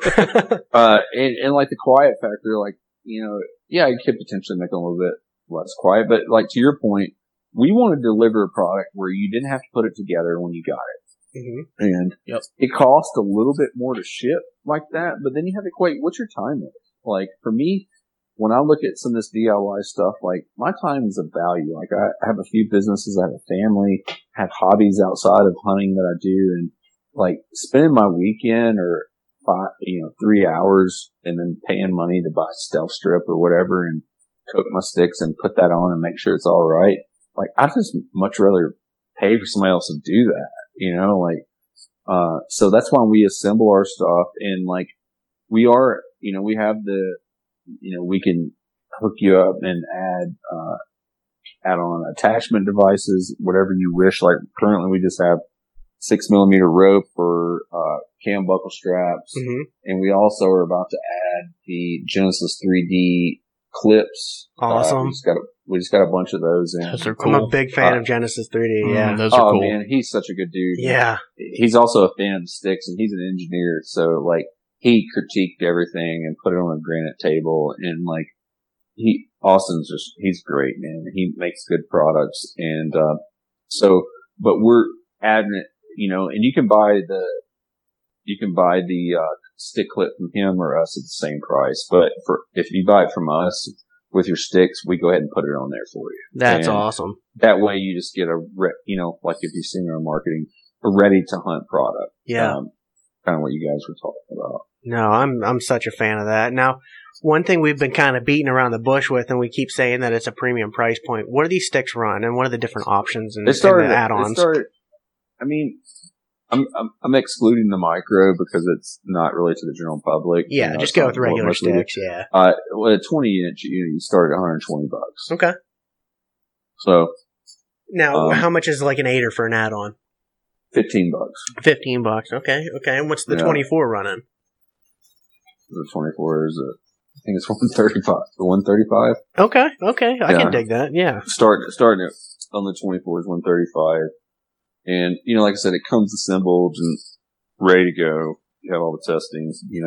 And like the quiet factor, like, you could potentially make it a little bit less quiet. But like to your point, we want to deliver a product where you didn't have to put it together when you got it. Mm-hmm. And it costs a little bit more to ship like that, but then you have to equate, what's your time limit? Like for me, when I look at some of this DIY stuff, like my time is a value. Like I have a few businesses, I have a family, have hobbies outside of hunting that I do, and like spending my weekend or 3 hours and then paying money to buy stealth strip or whatever and cook my sticks and put that on and make sure it's all right. Like I just much rather pay for somebody else to do that, so that's why we assemble our stuff and like we are, we have we can hook you up and add on attachment devices, whatever you wish. Like currently we just have 6mm rope for, cam buckle straps. Mm-hmm. And we also are about to add the Genesis 3D clips. Awesome. We just got a bunch of those in. Those are cool. I'm a big fan of Genesis 3D. Yeah. Those are cool. Man, he's such a good dude. Yeah. He's also a fan of the sticks and he's an engineer. So like, he critiqued everything and put it on a granite table and like, he's great, man. He makes good products. And, but we're adding it, and you can buy the stick clip from him or us at the same price. But if you buy it from us, with your sticks, we go ahead and put it on there for you. That's And awesome. That way you just get like if you've seen our marketing, a ready to hunt product. Yeah. Kind of what you guys were talking about. No, I'm such a fan of that. Now, one thing we've been kind of beating around the bush with, and we keep saying that it's a premium price point. What do these sticks run, and what are the different options and the add-ons? I mean, I'm excluding the micro because it's not really to the general public. Yeah, just go with regular sticks. Yeah. With a 20-inch, you start at $120. Okay. So now, how much is like an 8er for an add-on? $15. $15. Okay. And what's the 24 running? The 24 is I think it's 135. 135. Okay. I can dig that. Yeah. Starting on the 24 is 135, and like I said, it comes assembled and ready to go. You have all the testings. You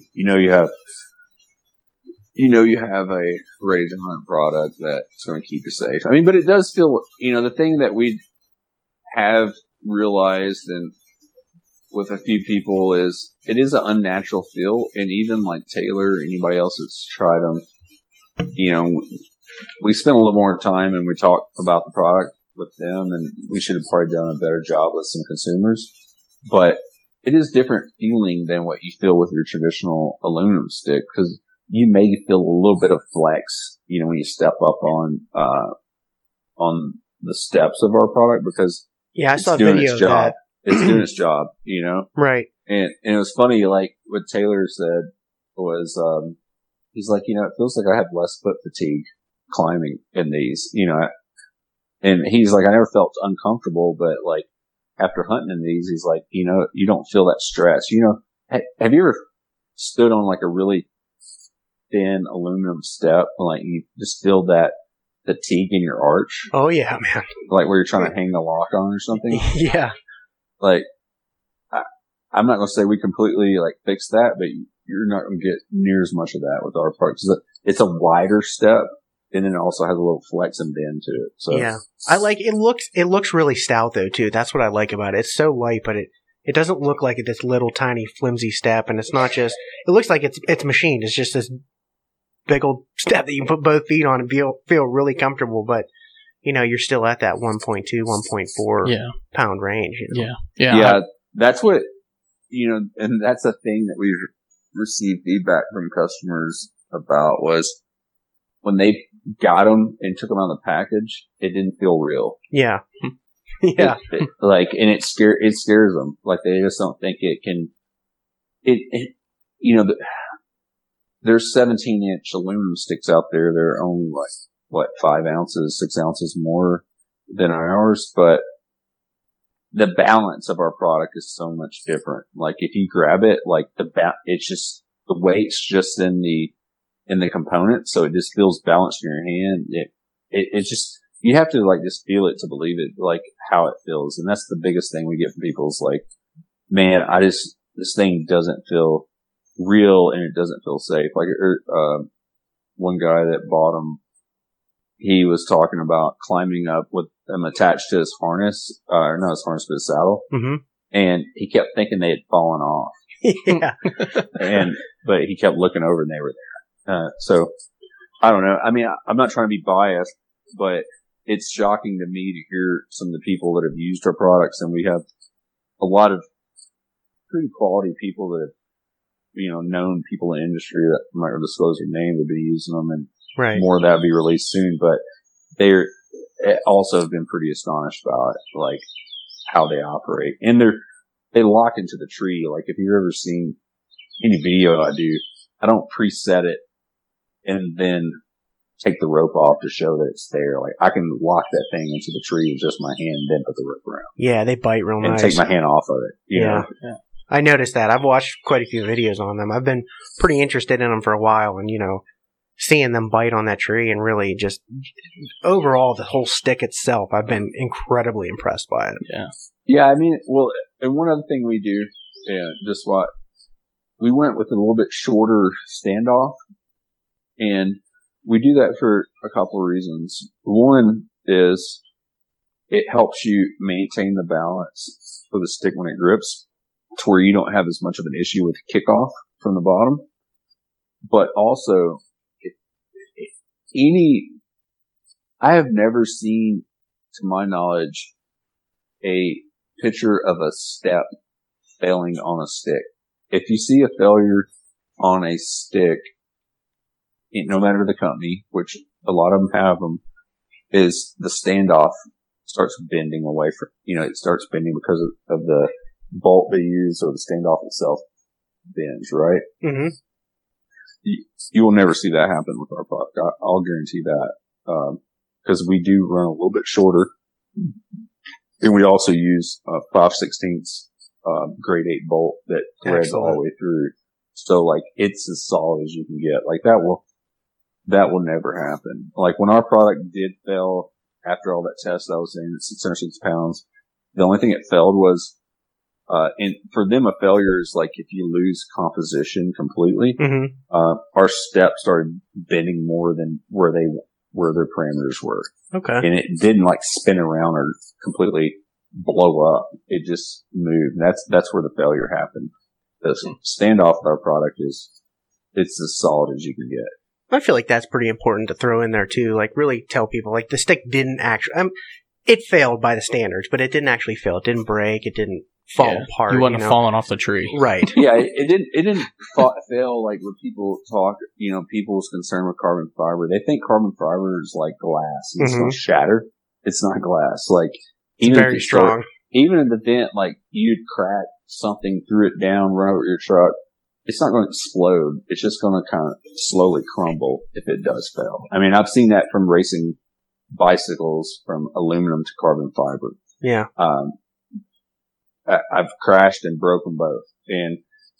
have a ready to hunt product that's going to keep you safe. I mean, but it does feel. The thing that we have realized and with a few people is it is an unnatural feel, and even like Taylor, anybody else that's tried them, we spent a little more time and we talked about the product with them, and we should have probably done a better job with some consumers, but it is different feeling than what you feel with your traditional aluminum stick, because you may feel a little bit of flex, when you step up on the steps of our product, because I saw a video of that. It's doing its job, Right. And it was funny, like what Taylor said was, he's like, it feels like I have less foot fatigue climbing in these, and he's like, I never felt uncomfortable, but like after hunting in these, he's like, you don't feel that stress. Have you ever stood on like a really thin aluminum step and like you just feel that fatigue in your arch? Oh yeah, man. Like where you're trying to hang the lock on or something? Yeah. Like, I'm not going to say we completely like fix that, but you're not going to get near as much of that with our parts. It's a wider step, and then it also has a little flex and bend to it. So yeah, I like it. Looks really stout though too. That's what I like about it. It's so light, but it doesn't look like this little tiny flimsy step, and it's not just. It looks like it's machined. It's just this big old step that you put both feet on and feel really comfortable, but. You're still at that 1.2, 1.4 pound range. Yeah. That's what, and that's a thing that we received feedback from customers about was when they got them and took them out of the package, it didn't feel real. Yeah. Yeah. And it scares them. Like they just don't think it can, there's 17-inch aluminum sticks out there. They're only 5 ounces, 6 ounces more than ours, but the balance of our product is so much different. Like if you grab it, like it's just, the weight's just in the component, so it just feels balanced in your hand. It just, you have to like just feel it to believe it, like how it feels. And that's the biggest thing we get from people is like, man, this thing doesn't feel real and it doesn't feel safe. Like, one guy that bought them, he was talking about climbing up with them attached to his harness, not his harness, but his saddle. Mm-hmm. And he kept thinking they had fallen off. Yeah. But he kept looking over and they were there. So I don't know. I mean, I'm not trying to be biased, but it's shocking to me to hear some of the people that have used our products, and we have a lot of pretty quality people that have, known people in the industry that might disclose their name would be using them, and right. More of that will be released soon, but they're also have been pretty astonished about it, like how they operate. And they lock into the tree. Like if you've ever seen any video I do, I don't preset it and then take the rope off to show that it's there. Like I can lock that thing into the tree with just my hand and then put the rope around. Yeah, they bite real nice. And take my hand off of it. Yeah. I noticed that. I've watched quite a few videos on them. I've been pretty interested in them for a while, and seeing them bite on that tree and really just overall the whole stick itself, I've been incredibly impressed by it. Yeah. Yeah, I mean, well, and one other thing we do, we went with a little bit shorter standoff, and we do that for a couple of reasons. One is it helps you maintain the balance for the stick when it grips to where you don't have as much of an issue with kickoff from the bottom, but also I have never seen, to my knowledge, a picture of a step failing on a stick. If you see a failure on a stick, no matter the company, which a lot of them have them, is the standoff starts bending away from, it starts bending because of the bolt they use, or the standoff itself bends, right? Mm-hmm. You will never see that happen with our product. I'll guarantee that. Because we do run a little bit shorter, and we also use 5/16 grade 8 bolt that threads all the way through. So like, it's as solid as you can get. Like, that will never happen. Like, when our product did fail after all that test, I was saying it's 606 pounds. The only thing it failed was, and for them, a failure is like if you lose composition completely. Mm-hmm. Our step started bending more than where their parameters were. Okay. And it didn't like spin around or completely blow up. It just moved. That's where the failure happened. The standoff with our product it's as solid as you can get. I feel like that's pretty important to throw in there too. Like, really tell people, like, the stick didn't actually, it failed by the standards, but it didn't actually fail. It didn't break. It didn't fall apart. You wouldn't have fallen off the tree. Right. Yeah, it didn't fail like when people talk, people's concerned with carbon fiber. They think carbon fiber is like glass. It's going to shatter. It's not glass. Like, it's very strong. Even in the vent, like, you'd crack something, threw it down, run over your truck. It's not going to explode. It's just going to kind of slowly crumble if it does fail. I mean, I've seen that from racing bicycles from aluminum to carbon fiber. Yeah. I've crashed and broken both. And,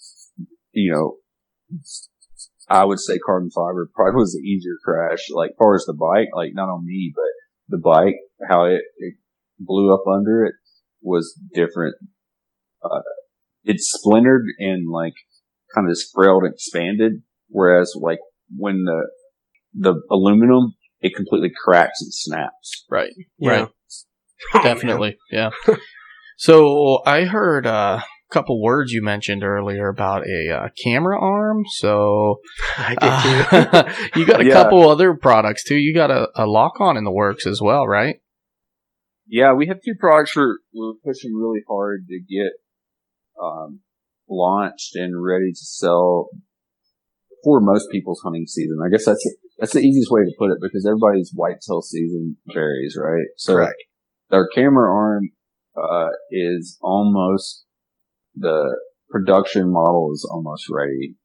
I would say carbon fiber probably was the easier crash. Like, as far as the bike, like, not on me, but the bike, how it blew up under it was different. It splintered and like kind of just frailed and expanded. Whereas like when the aluminum, it completely cracks and snaps. Right. Yeah. Right. Definitely. Yeah. So I heard a couple words you mentioned earlier about a camera arm. So I did too. you got a couple other products too. You got a lock-on in the works as well, right? Yeah, we have 2 products we're pushing really hard to get launched and ready to sell for most people's hunting season. I guess that's the easiest way to put it, because everybody's whitetail season varies, right? So Correct. Our camera arm is almost, the production model is almost ready.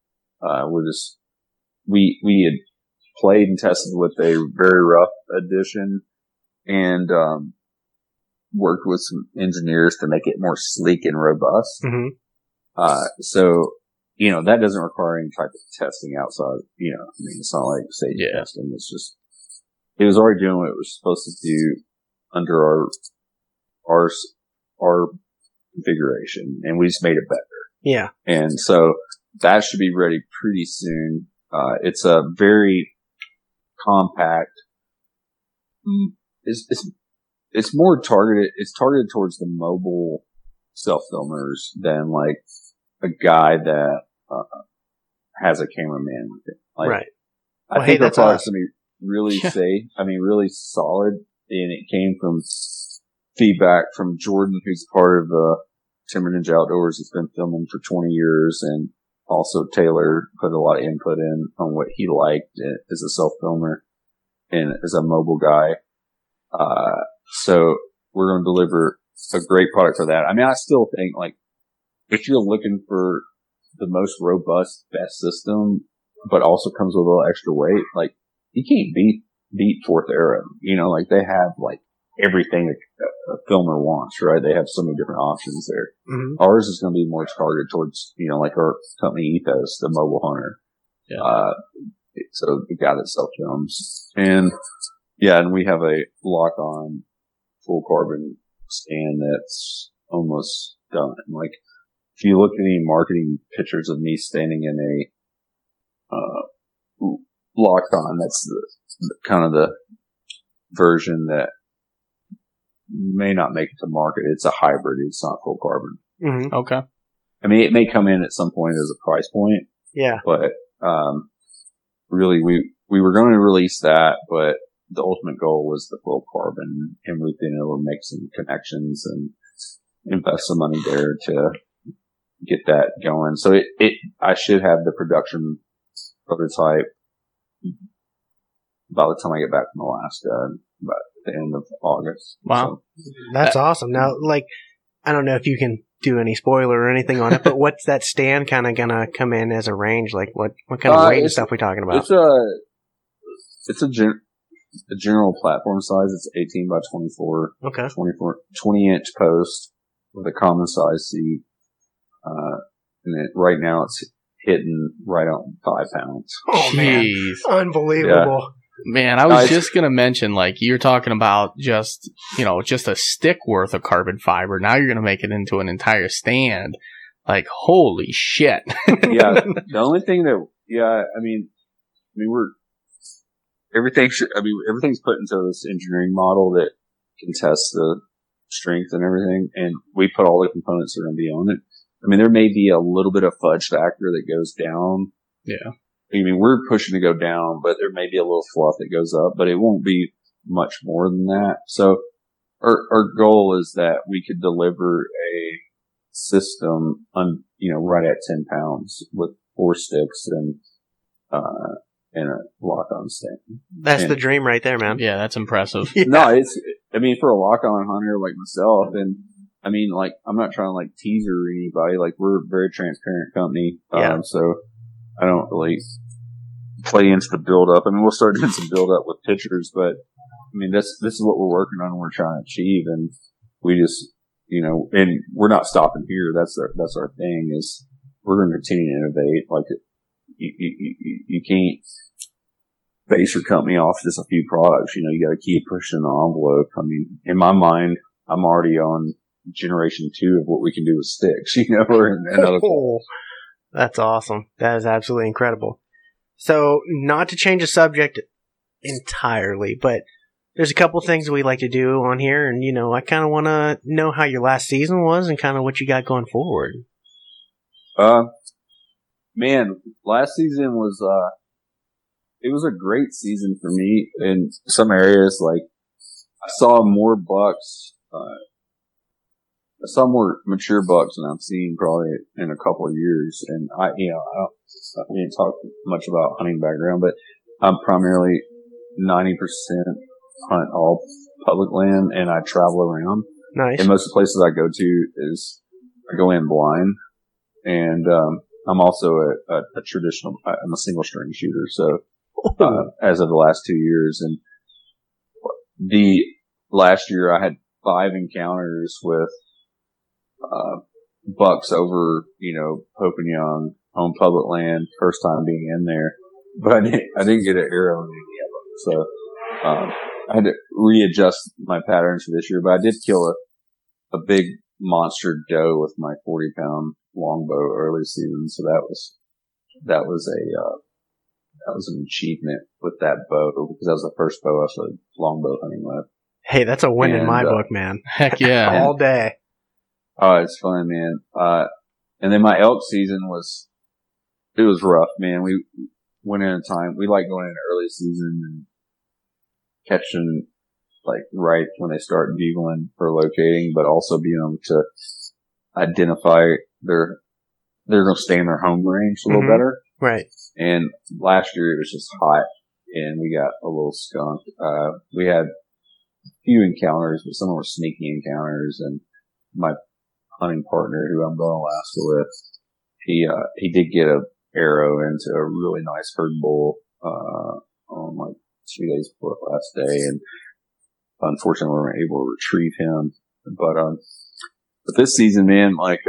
We had played and tested with a very rough edition and worked with some engineers to make it more sleek and robust. Mm-hmm. So, that doesn't require any type of testing outside, it's not like safety testing. It's just, it was already doing what it was supposed to do under our configuration, and we just made it better. Yeah. And so that should be ready pretty soon. It's a very compact, it's more targeted. It's targeted towards the mobile self-filmers than like a guy that has a cameraman with it. Like, right. I think our product's gonna be really safe. I mean, really solid. And it came from feedback from Jordan, who's part of Timber Ninja Outdoors. He's been filming for 20 years, and also Taylor put a lot of input in on what he liked as a self-filmer and as a mobile guy. So we're going to deliver a great product for that. I mean, I still think, like, if you're looking for the most robust, best system, but also comes with a little extra weight, like, you can't beat Fourth Arrow. Like, they have, like, everything a filmer wants, right? They have so many different options there. Mm-hmm. Ours is going to be more targeted towards, like our company ethos, the mobile hunter. Yeah. So the guy that self-films. And we have a lock-on full carbon stand that's almost done. Like, if you look at any marketing pictures of me standing in a lock-on, that's the kind of the version that may not make it to market. It's a hybrid. It's not full carbon. Mm-hmm. Okay. I mean, it may come in at some point as a price point. Yeah. But really, we we were going to release that, but the ultimate goal was the full carbon, and we've been able to make some connections and invest some money there to get that going. So I should have the production prototype by the time I get back from Alaska, by the end of August. Wow. So, That's awesome. Now, like, I don't know if you can do any spoiler or anything on it, but what's that stand kind of gonna come in as a range? Like, what kind of weight and stuff we talking about? It's a general platform size. It's 18 by 24. Okay. 20-inch post with a common size seat. And right now it's hitting right on 5 pounds. Oh, man. Jeez. Unbelievable. Man, I was just going to mention, like, you're talking about just a stick worth of carbon fiber. Now you're going to make it into an entire stand. Like, holy shit. Yeah. The only thing everything's put into this engineering model that can test the strength and everything. And we put all the components that are going to be on it. I mean, there may be a little bit of fudge factor that goes down. Yeah. I mean, we're pushing to go down, but there may be a little fluff that goes up, but it won't be much more than that. So our goal is that we could deliver a system right at 10 pounds with 4 sticks and a lock-on stand. That's the dream right there, man. Yeah, that's impressive. Yeah. No, for a lock-on hunter like myself, and I mean, like, I'm not trying to like tease or anybody, like, we're a very transparent company. Yeah. So I don't really play into the build-up. I mean, we'll start doing some build-up with pictures, but I mean, this is what we're working on and we're trying to achieve. And we just, and we're not stopping here. That's our thing, is we're going to continue to innovate. Like, you can't base your company off just a few products. You got to keep pushing the envelope. I mean, in my mind, I'm already on generation 2 of what we can do with sticks, or another. Oh, that's awesome. That is absolutely incredible. So, not to change the subject entirely, but there's a couple things we like to do on here, and I kind of want to know how your last season was and kind of what you got going forward. Man, last season was it was a great season for me in some areas. Like, I saw more bucks. I saw more mature bucks than I've seen probably in a couple of years. And I didn't talk much about hunting background, but I'm primarily 90% hunt all public land, and I travel around. Nice. And most of the places I go to I go in blind, and I'm also a traditional. I'm a single string shooter, so as of the last 2 years, and the last year I had 5 encounters with bucks over, Pope and Young on public land. First time being in there, but I didn't get an arrow in any of them, so I had to readjust my patterns for this year. But I did kill a big monster doe with my 40-pound longbow early season, so that was an achievement with that bow, because that was the first bow I started longbow hunting with. Hey, that's a win in my book, man. Heck yeah. All day. Oh, it's fun, man. And then my elk season was rough, man. We went in a time, we like going in early season and catching, like, right when they start bugling for locating, but also being able to identify they're going to stay in their home range a little better. Right. And last year it was just hot and we got a little skunked. We had a few encounters, but some were sneaky encounters, and my hunting partner, who I'm going Alaska with, he did get a arrow into a really nice herd bull, on like 2 days before the last day, and unfortunately we weren't able to retrieve him. But this season, man, like,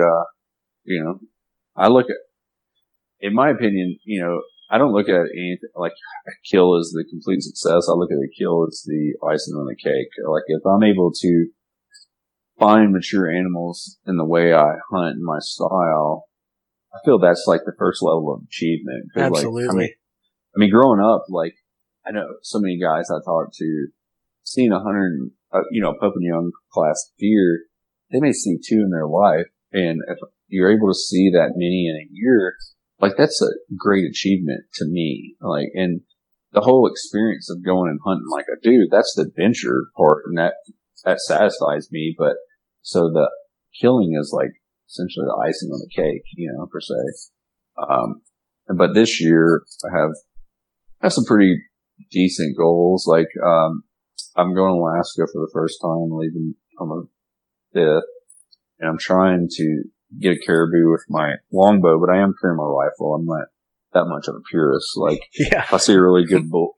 I look at, in my opinion, I don't look at anything like a kill as the complete success. I look at a kill as the icing on the cake. Like, if I'm able to find mature animals in the way I hunt in my style, I feel that's like the first level of achievement. Absolutely. Like, I mean, growing up, like, I know so many guys I talk to, seeing 100, Pope and Young class deer, they may see 2 in their life. And if you're able to see that many in a year, like, that's a great achievement to me. Like, and the whole experience of going and hunting like I do, that's the adventure part, and that satisfies me. But so the killing is like essentially the icing on the cake, per se. But this year I have some pretty decent goals. Like, I'm going to Alaska for the first time, leaving on the 5th, and I'm trying to get a caribou with my longbow, but I am carrying my rifle. I'm not that much of a purist. Like, if I see a really good bull,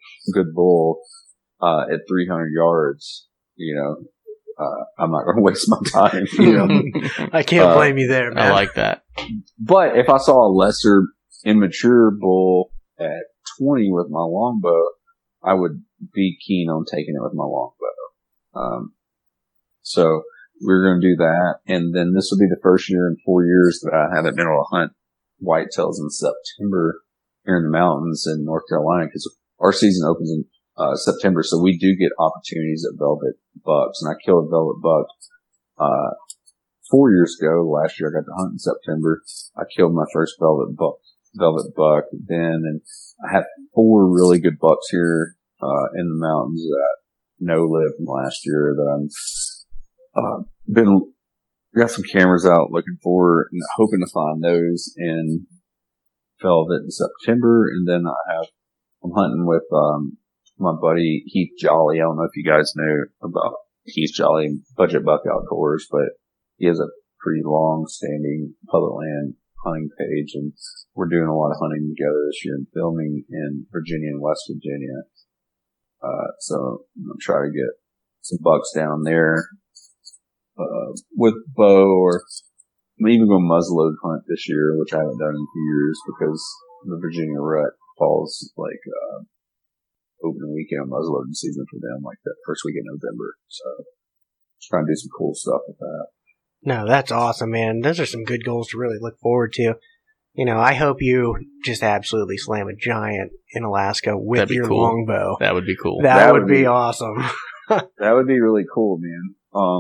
at 300 yards, I'm not going to waste my time, I can't blame you there, man. I like that. But if I saw a lesser, immature bull at 20 with my longbow, I would be keen on taking it with my longbow. So we're going to do that. And then this will be the first year in 4 years that I haven't been able to hunt whitetails in September here in the mountains in North Carolina, because our season opens in September. So we do get opportunities at velvet bucks, and I killed a velvet buck 4 years ago. Last year I got to hunt in September. I killed my first velvet buck then, and I have 4 really good bucks here in the mountains that no live from last year that I'm got some cameras out looking for and hoping to find those in velvet in September. And then I'm hunting with my buddy Heath Jolly. I don't know if you guys know about Heath Jolly, Budget Buck Outdoors, but he has a pretty long standing public land hunting page, and we're doing a lot of hunting together this year and filming in Virginia and West Virginia. So I'm going to try to get some bucks down there, with bow, or I'm even going to muzzleload hunt this year, which I haven't done in a few years because the Virginia rut falls like, opening weekend muzzleloading season for them, like that first week in November. So just trying to do some cool stuff with that. No, that's awesome, man. Those are some good goals to really look forward to. I hope you just absolutely slam a giant in Alaska with your longbow. That would be cool. That would be awesome. That would be really cool, man.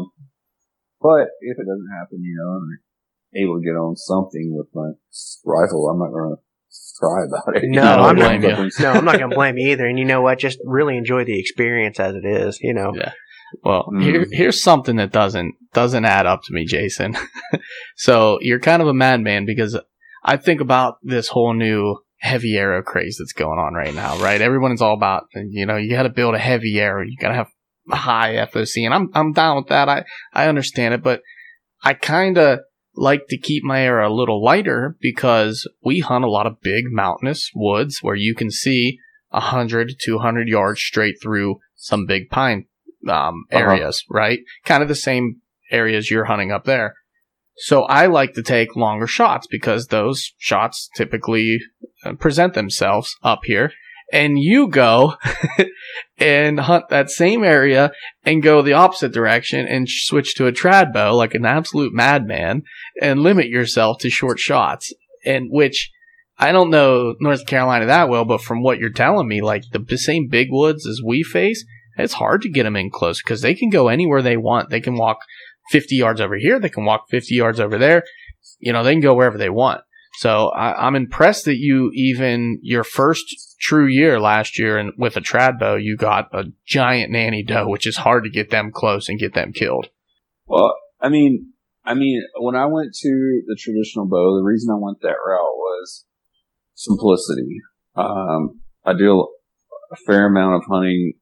But if it doesn't happen, I'm able to get on something with my rifle, I'm not going to cry about it. No, I'm not going to blame you either. And you know what? Just really enjoy the experience as it is, Yeah. Well, here's something that doesn't add up to me, Jason. So you're kind of a madman, because I think about this whole new heavy arrow craze that's going on right now, right? Everyone is all about, you got to build a heavy arrow. You got to have a high FOC, and I'm down with that. I understand it, but I kind of like to keep my arrow a little lighter, because we hunt a lot of big mountainous woods where you can see 100 to 200 yards straight through some big pine areas, right? Kind of the same areas you're hunting up there. So I like to take longer shots, because those shots typically present themselves up here. And you go and hunt that same area and go the opposite direction and switch to a trad bow like an absolute madman and limit yourself to short shots. And which, I don't know North Carolina that well, but from what you're telling me, like the same big woods as we face, it's hard to get them in close, because they can go anywhere they want. They can walk 50 yards over here. They can walk 50 yards over there. They can go wherever they want. So I'm impressed that your first true year last year, and with a trad bow, you got a giant nanny doe, which is hard to get them close and get them killed. Well, I mean, when I went to the traditional bow, the reason I went that route was simplicity. I do a fair amount of hunting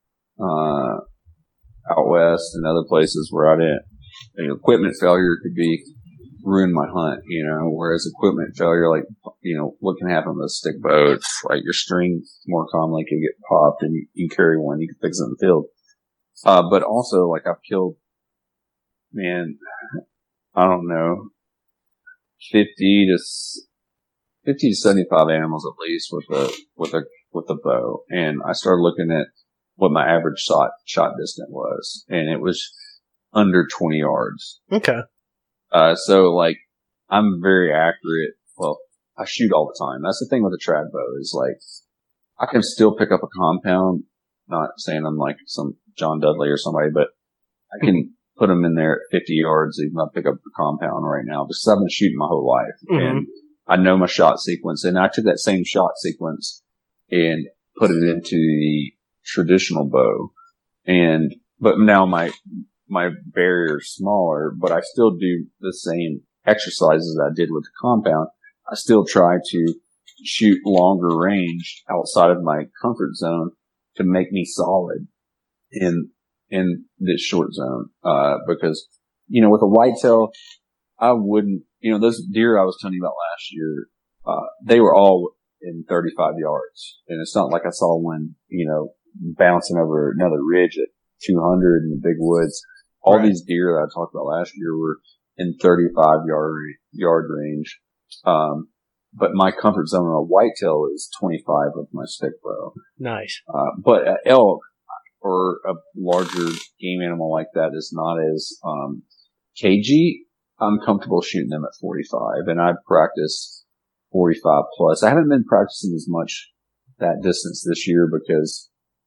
out west and other places where I didn't. Equipment failure could ruin my hunt, whereas equipment failure, like, what can happen with a stick bow? It's like your string more commonly can get popped, and you carry one, you can fix it in the field. But also, like, I've killed, I don't know, 50 to 75 animals at least with a bow. And I started looking at what my average shot distance was, and it was under 20 yards. Okay. So like, I'm very accurate. Well, I shoot all the time. That's the thing with a trad bow, is like, I can still pick up a compound. Not saying I'm like some John Dudley or somebody, but I can put them in there at 50 yards, even if I pick up a compound right now, because I've been shooting my whole life. Mm-hmm. And I know my shot sequence, and I took that same shot sequence and put it into the traditional bow. But now my barrier is smaller, but I still do the same exercises I did with the compound. I still try to shoot longer range outside of my comfort zone to make me solid in this short zone. Because, with a whitetail, I wouldn't, those deer I was telling you about last year, they were all in 35 yards. And it's not like I saw one, bouncing over another ridge at 200 in the big woods. All Right. these deer that I talked about last year were in 35 yard range. But my comfort zone on a whitetail is 25 with my stick bow. Nice. But an elk or a larger game animal like that is not as, cagey. I'm comfortable shooting them at 45, and I practice 45 plus. I haven't been practicing as much that distance this year because,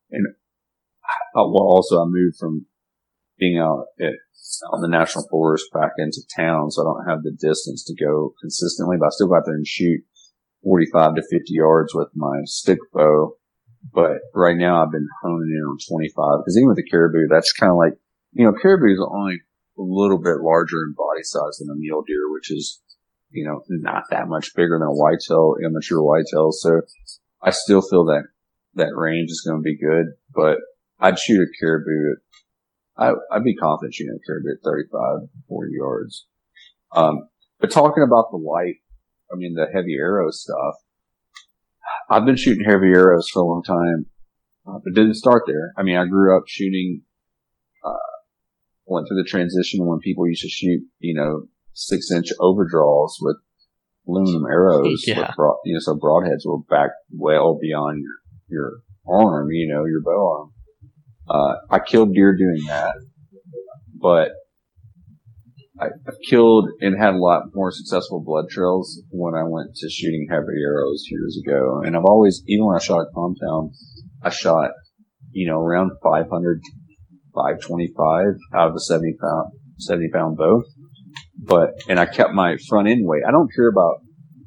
also I moved from being out in the national forest back into town, so I don't have the distance to go consistently, but I still go out there and shoot 45 to 50 yards with my stick bow. But right now I've been honing in on 25 because even with the caribou, that's kind of like, caribou is only a little bit larger in body size than a mule deer, which is, not that much bigger than a whitetail, immature whitetail. So I still feel that range is going to be good, but I'd shoot a caribou I'd be confident shooting a caribou at 35, 40 yards. But talking about the heavy arrow stuff, I've been shooting heavy arrows for a long time, but didn't start there. I mean, I grew up shooting, went through the transition when people used to shoot, 6-inch overdraws with aluminum arrows. Yeah. With so broadheads were back well beyond your arm, your bow arm. I killed deer doing that, but I've killed and had a lot more successful blood trails when I went to shooting heavy arrows years ago. And I've always, even when I shot a compound, I shot, around 500, 525 out of a 70 pound bow. And I kept my front end weight. I don't care about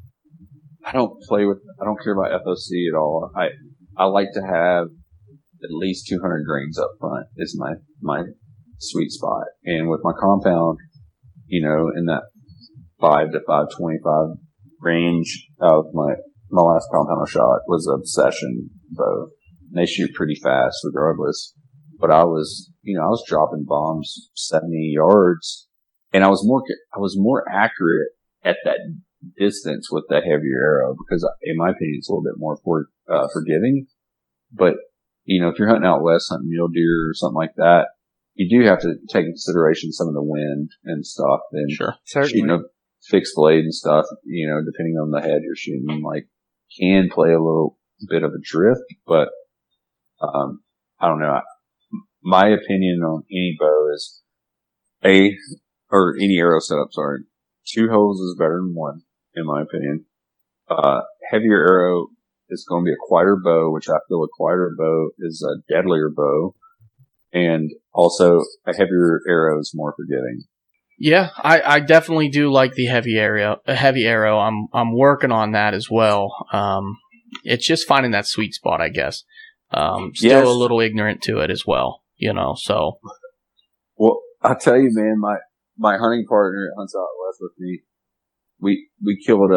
FOC at all. I like to have at least 200 grains up front is my sweet spot. And with my compound, in that 5 to 525 range of my last compound I shot was a session bow. And they shoot pretty fast regardless. But I was dropping bombs 70 yards, and I was more accurate at that distance with the heavier arrow because, in my opinion, it's a little bit more forgiving. But if you're hunting out west, hunting mule deer or something like that, you do have to take into consideration some of the wind and stuff. And Sure. shooting a fixed blade and stuff, depending on the head you're shooting, can play a little bit of a drift. But I don't know. My opinion on any bow is or any arrow setup, sorry. 2 holes is better than 1, in my opinion. Heavier arrow is going to be a quieter bow, which I feel a quieter bow is a deadlier bow. And also a heavier arrow is more forgiving. Yeah, I definitely do like the heavy arrow. I'm working on that as well. It's just finding that sweet spot, I guess. Still Yes. a little ignorant to it as well, so. Well, I'll tell you, man, my hunting partner hunts out west with me. We killed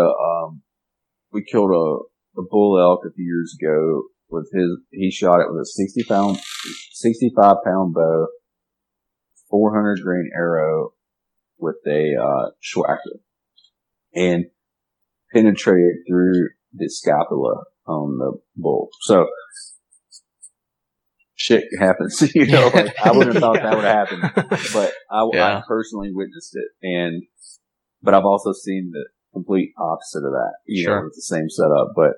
a bull elk a few years ago he shot it with a 65 pound bow, 400 grain arrow with a Schwacker, and penetrated through the scapula on the bull. So shit happens, I wouldn't have thought that would happen, but I personally witnessed it, but I've also seen the complete opposite of that, Sure. with the same setup, but,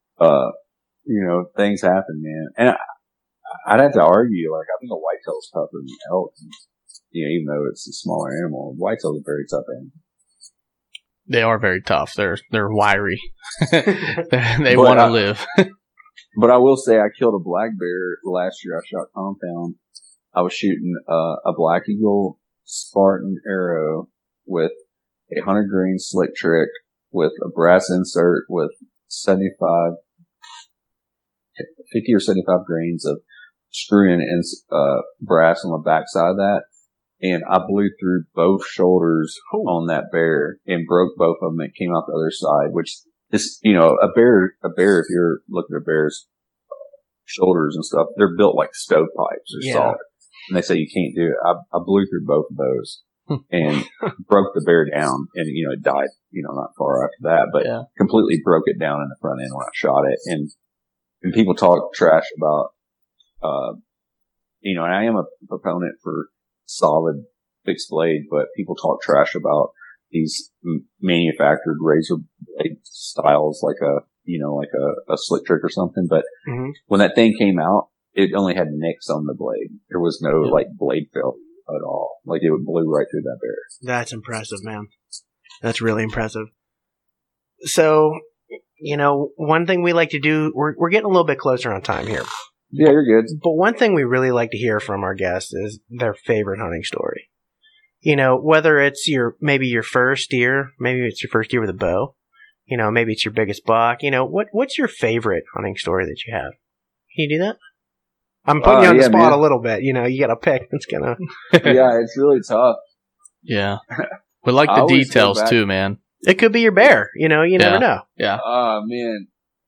things happen, man. And I'd have to argue, I think a whitetail's tougher than elk, even though it's a smaller animal. Whitetail's a very tough animal. They are very tough. They're wiry. They want to live. But I will say I killed a black bear last year. I shot compound. I was shooting a Black Eagle Spartan arrow with a 100 grain slick trick with a brass insert with 75 50 or 75 grains of screw-in and brass on the backside of that. And I blew through both shoulders on that bear and broke both of them and came out the other side, which is, a bear, if you're looking at a bear's shoulders and stuff, they're built like stovepipes. They're solid. And they say you can't do it. I blew through both of those and broke the bear down, and, it died, not far after that, but completely broke it down in the front end when I shot it. And people talk trash about, and I am a proponent for solid fixed blade, but people talk trash about these manufactured razor blade styles, like a slick trick or something. But when that thing came out, it only had nicks on the blade. There was no blade fill at all. Like, it blew right through that bear. That's impressive, man. That's really impressive. So, one thing we like to do, we're getting a little bit closer on time here. Yeah, you're good. But one thing we really like to hear from our guests is their favorite hunting story. Whether it's maybe your first deer, maybe it's your first deer with a bow, maybe it's your biggest buck. What's your favorite hunting story that you have? Can you do that? I'm putting you on the spot a little bit. You got to pick. It's gonna. Yeah, it's really tough. Yeah, we like the details too, man. It could be your bear. You never know. Yeah. Man,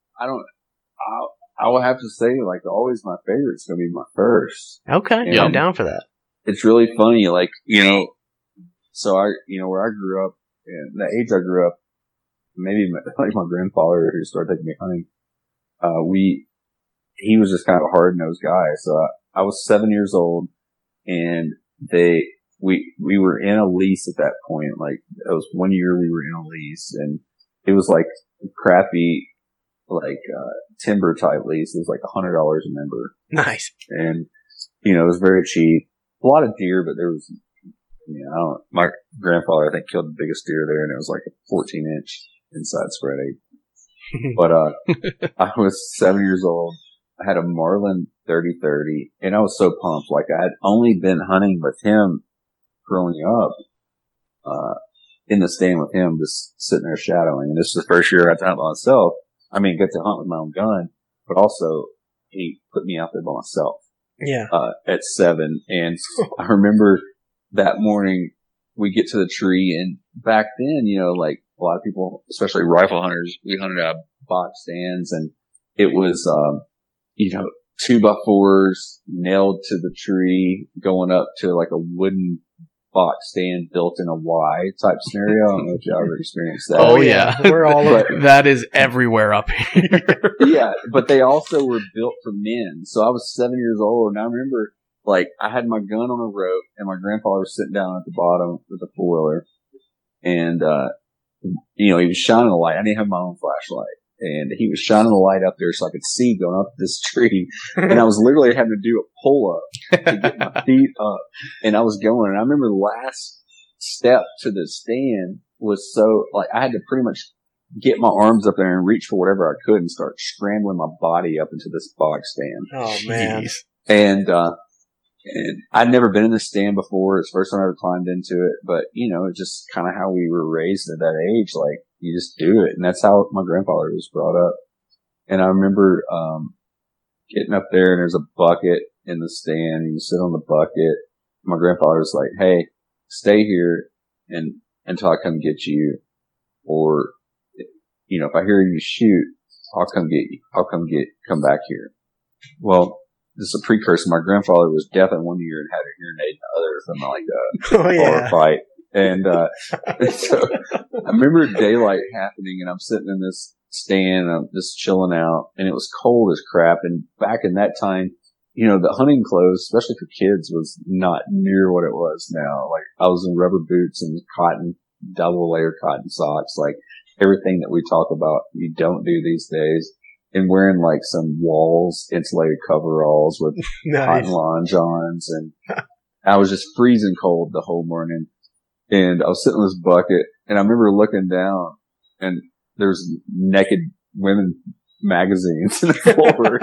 I would have to say, always my favorite's gonna be my first. Okay, I'm down for that. It's really funny, so where I grew up, and the age I grew up, maybe my grandfather who started taking me hunting, he was just kind of a hard-nosed guy. So I was 7 years old, and we were in a lease at that point. Like, it was 1 year we were in a lease, and it was like crappy, timber type lease. It was like $100 a member. Nice. And, it was very cheap. A lot of deer, but there was, my grandfather, I think, killed the biggest deer there, and it was like a 14-inch inside spread eight. But, I was 7 years old. I had a Marlin 30-30, and I was so pumped. Like, I had only been hunting with him growing up, in the stand with him, just sitting there shadowing. And this is the first year I got to hunt by myself. I mean, get to hunt with my own gun, but also he put me out there by myself. Yeah. At 7. And I remember that morning we get to the tree, and back then, a lot of people, especially rifle hunters, we hunted out of box stands, and it was, 2x4s nailed to the tree, going up to like a wooden box stand built in a Y type scenario. I don't know if you ever experienced that. Oh yeah. We're all over. That is everywhere up here. Yeah, but they also were built for men. So I was 7 years old, and I remember, I had my gun on a rope, and my grandfather was sitting down at the bottom with a 4-wheeler, and he was shining a light. I didn't have my own flashlight. And he was shining the light up there so I could see going up this tree. And I was literally having to do a pull up to get my feet up. And I was going. And I remember the last step to the stand was so, I had to pretty much get my arms up there and reach for whatever I could and start scrambling my body up into this box stand. Oh, man. And I'd never been in this stand before. It's the first time I ever climbed into it. But, it's just kind of how we were raised at that age. You just do it. And that's how my grandfather was brought up. And I remember, getting up there, and there's a bucket in the stand, and you sit on the bucket. My grandfather was like, "Hey, stay here until I come get you. Or, if I hear you shoot, I'll come get you. Come back here." Well, this is a precursor. My grandfather was deaf in one ear and had a hearing aid in the other from a bar fight. And so I remember daylight happening, and I'm sitting in this stand, and I'm just chilling out, and it was cold as crap. And back in that time, the hunting clothes, especially for kids, was not near what it was now. I was in rubber boots and cotton, double layer cotton socks, everything that we talk about, you don't do these days. And wearing some walls, insulated coveralls with cotton long-johns, and I was just freezing cold the whole morning. And I was sitting in this bucket, and I remember looking down, and there's naked women magazines in the floor,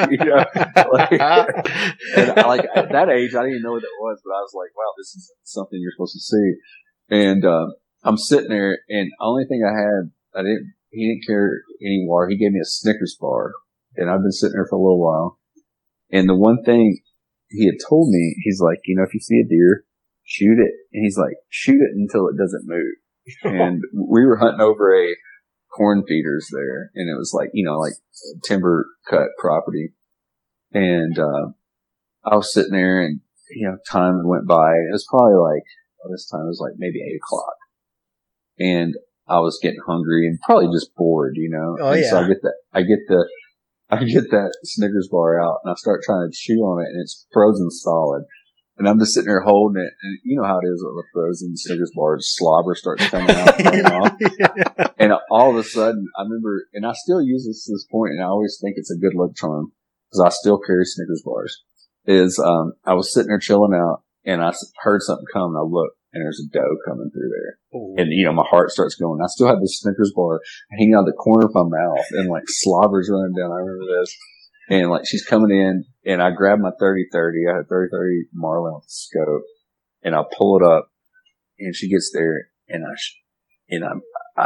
and at that age, I didn't even know what that was, but I was like, wow, this is something you're supposed to see. And, I'm sitting there, and the only thing I had, he didn't carry any water. He gave me a Snickers bar, and I've been sitting there for a little while. And the one thing he had told me, he's like, if you see a deer, shoot it. And he's like, shoot it until it doesn't move. And we were hunting over a corn feeders there, and it was like, like timber cut property. And, I was sitting there, and, time went by. It was probably like, this time it was like maybe 8:00. And I was getting hungry and probably just bored, Oh, and yeah. so I get that Snickers bar out, and I start trying to chew on it, and it's frozen solid. And I'm just sitting there holding it, and you know how it is with a frozen Snickers bar. Slobber starts coming out. Coming off. And all of a sudden, I remember, and I still use this to this point, and I always think it's a good luck charm, because I still carry Snickers bars, I was sitting there chilling out, and I heard something come, and I looked, and there's a doe coming through there. Ooh. And, my heart starts going. I still have this Snickers bar hanging out the corner of my mouth, and slobber's running down. I remember this. And she's coming in, and I grabbed my 30-30. I had a 30-30 Marlin with a scope, and I pull it up, and she gets there, and I'm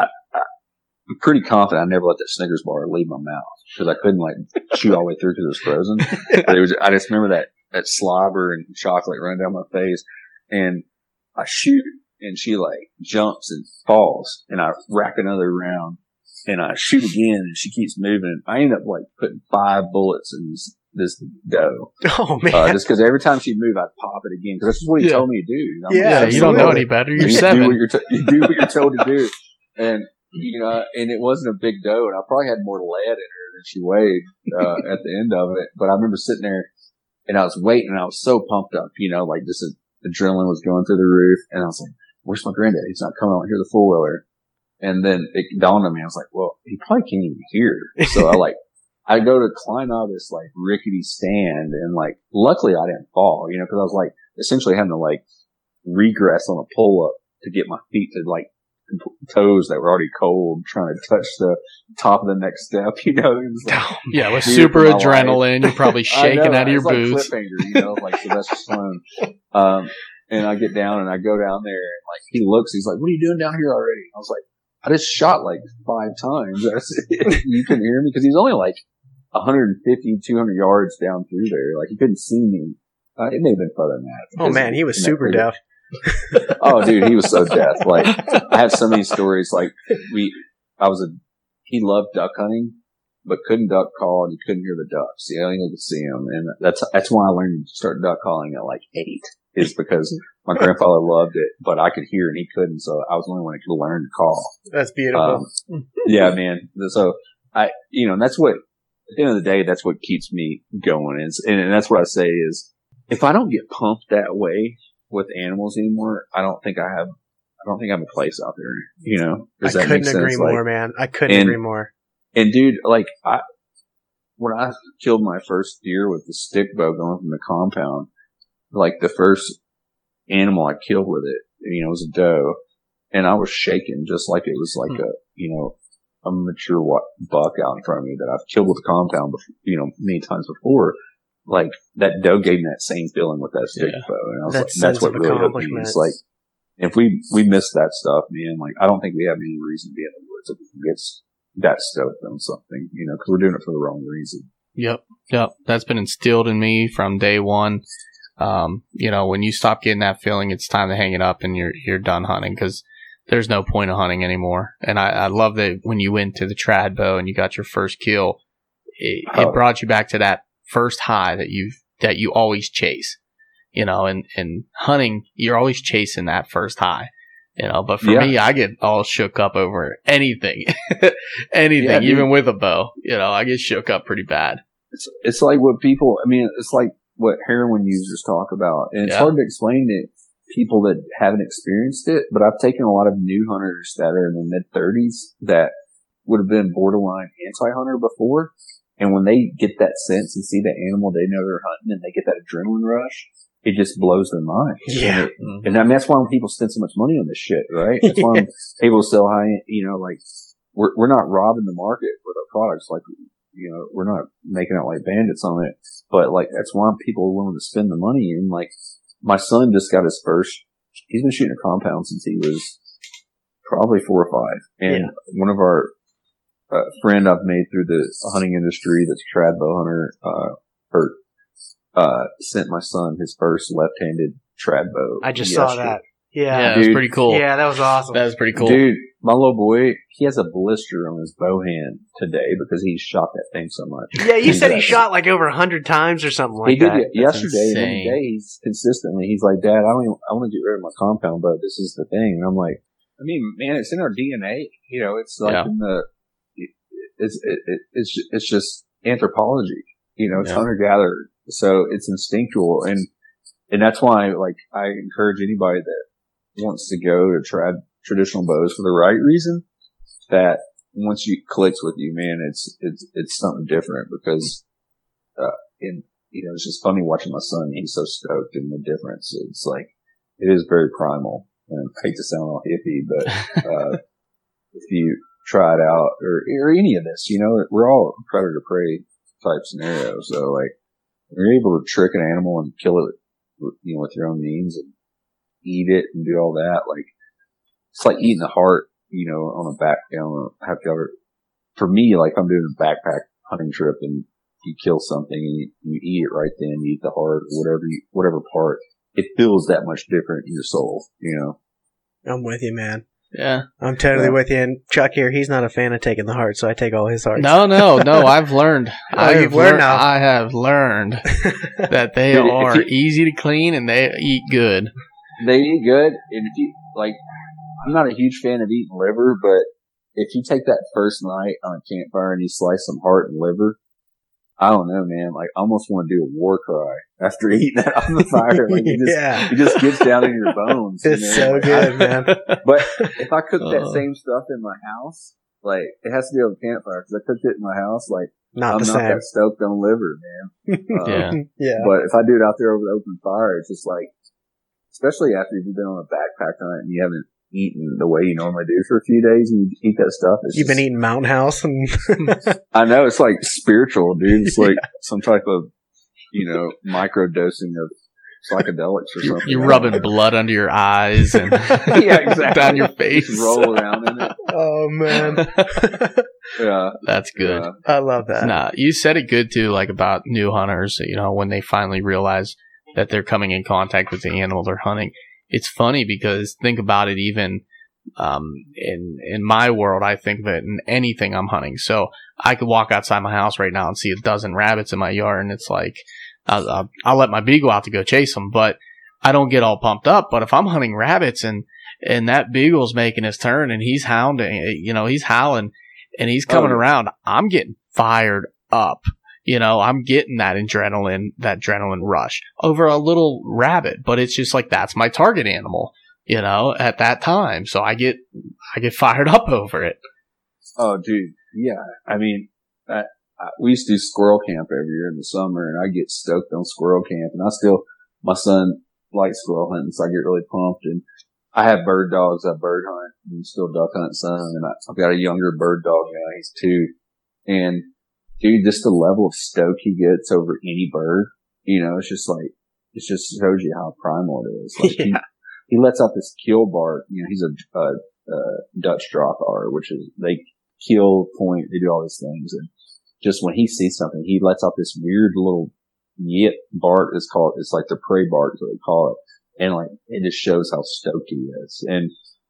pretty confident I never let that Snickers bar leave my mouth, because I couldn't chew all the way through because it was frozen. But I just remember that slobber and chocolate running down my face, and I shoot, and she jumps and falls, and I rack another round, and I shoot again, and she keeps moving. I end up putting 5 bullets in this doe. Oh man! Just because every time she'd move, I'd pop it again, because that's just what he told me to do. You don't know any better. You're 7. You do what you're told to do, and and it wasn't a big doe, and I probably had more lead in her than she weighed at the end of it. But I remember sitting there, and I was waiting, and I was so pumped up, just adrenaline was going through the roof, and I was like, "Where's my granddad? He's not coming out here, the 4-wheeler." And then it dawned on me, I was like, well, he probably can't even hear. So I go to climb out of this rickety stand, and luckily I didn't fall, because I was essentially having to regress on a pull up to get my feet to toes that were already cold, trying to touch the top of the next step, Yeah, with super adrenaline, you're probably shaking out of your boots. Like Sylvester Stallone. And I get down, and I go down there, and he looks, he's like, "What are you doing down here already?" I was like, "I just shot 5 times." You couldn't hear me, because he's only 150, 200 yards down through there. He couldn't see me. It may have been further than that. Oh man, he was super deaf. Oh dude, he was so deaf. I have so many stories. He loved duck hunting, but couldn't duck call, and he couldn't hear the ducks. He only could see them, and that's why I learned to start duck calling at 8. Is because my grandfather loved it, but I could hear and he couldn't, so I was the only one that could learn to call. That's beautiful. Yeah, man. So that's what, at the end of the day, that's what keeps me going. And that's what I say is, if I don't get pumped that way with animals anymore, I don't think I have a place out there. Does that make sense? I couldn't agree more, man. I couldn't agree more. And dude, when I killed my first deer with the stick bow going from the compound, the first animal I killed with it, was a doe, and I was shaking just like it was a mature buck out in front of me that I've killed with the compound, many times before. That doe gave me that same feeling with that stick bow, and I was that's what really hooked me. It's if we miss that stuff, man, I don't think we have any reason to be in the woods if we get that stoked on something, because we're doing it for the wrong reason. Yep. That's been instilled in me from day one. When you stop getting that feeling, it's time to hang it up and you're done hunting, because there's no point of hunting anymore. And I love that when you went to the trad bow and you got your first kill, it brought you back to that first high that you always chase, and hunting, you're always chasing that first high, but for me, I get all shook up over anything, even with a bow, I get shook up pretty bad. It's like what people, it's like what heroin users talk about. And it's hard to explain to people that haven't experienced it, but I've taken a lot of new hunters that are in the mid-30s that would have been borderline anti-hunter before. And when they get that sense and see the animal they know they're hunting and they get that adrenaline rush, it just blows their mind. Yeah. And that's why when people spend so much money on this shit, right? That's why when people sell high, we're not robbing the market with our products. We're not making out like bandits on it, but that's why people are willing to spend the money. And my son just got his first, he's been shooting a compound since he was probably 4 or 5. And one of our friend I've made through the hunting industry that's a trad bow hunter, sent my son his first left-handed trad bow. I just saw that. Yeah, it was pretty cool. Yeah, that was awesome. That was pretty cool. Dude, my little boy, he has a blister on his bow hand today because he shot that thing so much. Yeah, you said he shot like over 100 times or something like that. He did yesterday, and insane. every day he's consistently, he's like, Dad, I want to get rid of my compound bow. This is the thing. And I'm like, I mean, man, it's in our DNA. You know, it's like in the, it's just anthropology. You know, it's hunter-gatherer. So it's instinctual. And that's why, like, I encourage anybody that wants to go to traditional bows for the right reason, that once you clicks with you, man, it's something different because, it's just funny watching my son. He's so stoked in the difference. It's like, it is very primal. And I hate to sound all hippie, but, if you try it out or any of this, you know, we're all predator prey type scenario. So like, you're able to trick an animal and kill it, you know, with your own means and eat it and do all that. Like, it's like eating the heart, you know, on a back, you know, for me, like I'm doing a backpack hunting trip and you kill something and you eat it right then, you eat the heart, whatever part, it feels that much different in your soul, you know? I'm with you, man. Yeah. I'm totally with you. And Chuck here, he's not a fan of taking the heart, so I take all his hearts. No, I've learned. I have learned that they are easy to clean and they eat good. They eat good, and if you, like, I'm not a huge fan of eating liver, but if you take that first night on a campfire and you slice some heart and liver, I don't know, man. Like, I almost want to do a war cry after eating that on the fire. Like, it just gets down in your bones. It's so good, man. But if I cook that same stuff in my house, like, it has to be on a campfire because I cooked it in my house. Like, I'm not that stoked on liver, man. Yeah. But if I do it out there over the open fire, it's just like, especially after you've been on a backpack hunt and you haven't eaten the way you normally do for a few days and you eat that stuff. You've been eating Mountain House and I know, it's like spiritual, dude. It's like some type of, you know, micro dosing of psychedelics or something. You're rubbing blood under your eyes and down your face. Just roll around in it. Oh man. Yeah. That's good. I love that. Nah, you said it good too, like about new hunters, you know, when they finally realize that they're coming in contact with the animal they're hunting. It's funny because think about it, even in my world, I think of it in anything I'm hunting. So I could walk outside my house right now and see a dozen rabbits in my yard, and it's like I'll let my beagle out to go chase them, but I don't get all pumped up. But if I'm hunting rabbits and that beagle's making his turn and he's hounding, you know, he's howling and he's coming around, I'm getting fired up. You know, I'm getting that adrenaline rush over a little rabbit, but it's just like, that's my target animal, you know, at that time. So I get fired up over it. Oh, dude. Yeah. I mean, we used to do squirrel camp every year in the summer and I get stoked on squirrel camp and my son likes squirrel hunting, so I get really pumped. And I have bird dogs. I bird hunt and still duck hunt some. And I've got a younger bird dog now. He's 2. And dude, just the level of stoke he gets over any bird, you know, it just shows you how primal it is. Like he lets out this kill bark. You know, he's a Dutch Drahthaar, which is, they kill, point, they do all these things. And just when he sees something, he lets out this weird little yip bark. It's like the prey bark is what they call it. And like, it just shows how stoked he is. And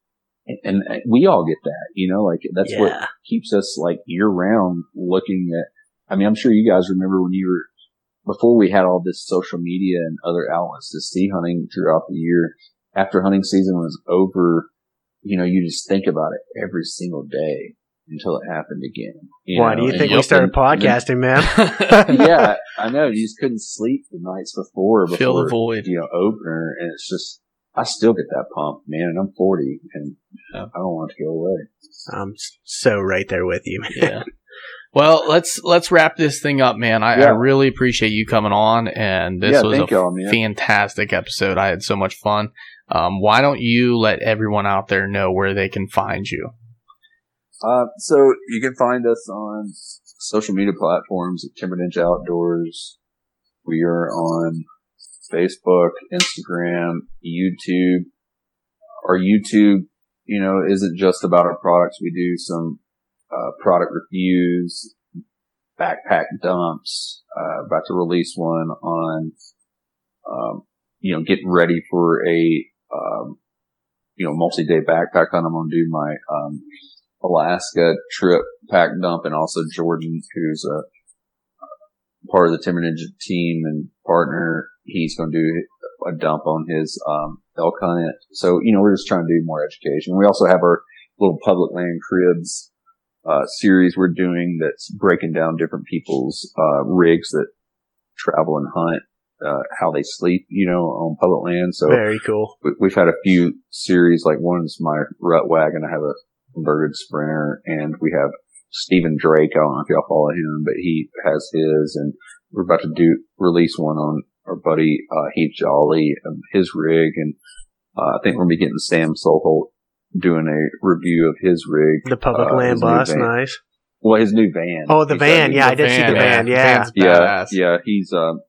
we all get that, you know, like that's what keeps us like year round looking at. I mean, I'm sure you guys remember when before we had all this social media and other outlets to see hunting throughout the year, after hunting season was over, you know, you just think about it every single day until it happened again. Why do you think we started podcasting, man? Yeah, I know. You just couldn't sleep the nights before Fill the void. You know, opener. And it's just, I still get that pump, man. And I'm 40 and I don't want it to go away. I'm so right there with you, man. Yeah. Well, let's wrap this thing up, man. I really appreciate you coming on, and this was a fantastic episode. I had so much fun. Why don't you let everyone out there know where they can find you? So you can find us on social media platforms at Timber Ninja Outdoors. We are on Facebook, Instagram, YouTube. Our YouTube, you know, isn't just about our products. We do some product reviews, backpack dumps, about to release one on, getting ready for a, multi-day backpack hunt. I'm going to do my, Alaska trip pack dump, and also Jordan, who's a part of the Timber Ninja team and partner. He's going to do a dump on his, elk hunt. So, we're just trying to do more education. We also have our little public land cribs, series we're doing that's breaking down different people's, rigs that travel and hunt, how they sleep, on public land. So very cool. We've had a few series, like one's my rut wagon. I have a converted Sprinter, and we have Stephen Drake. I don't know if y'all follow him, but he has his, and we're about to release one on our buddy, Heath Jolly, his rig. And, I think we're going to be getting Sam Soholt doing a review of his rig. The public land boss, nice. Well, his new van. Oh, the van. Yeah, I did see the van. Yeah. Yeah. He's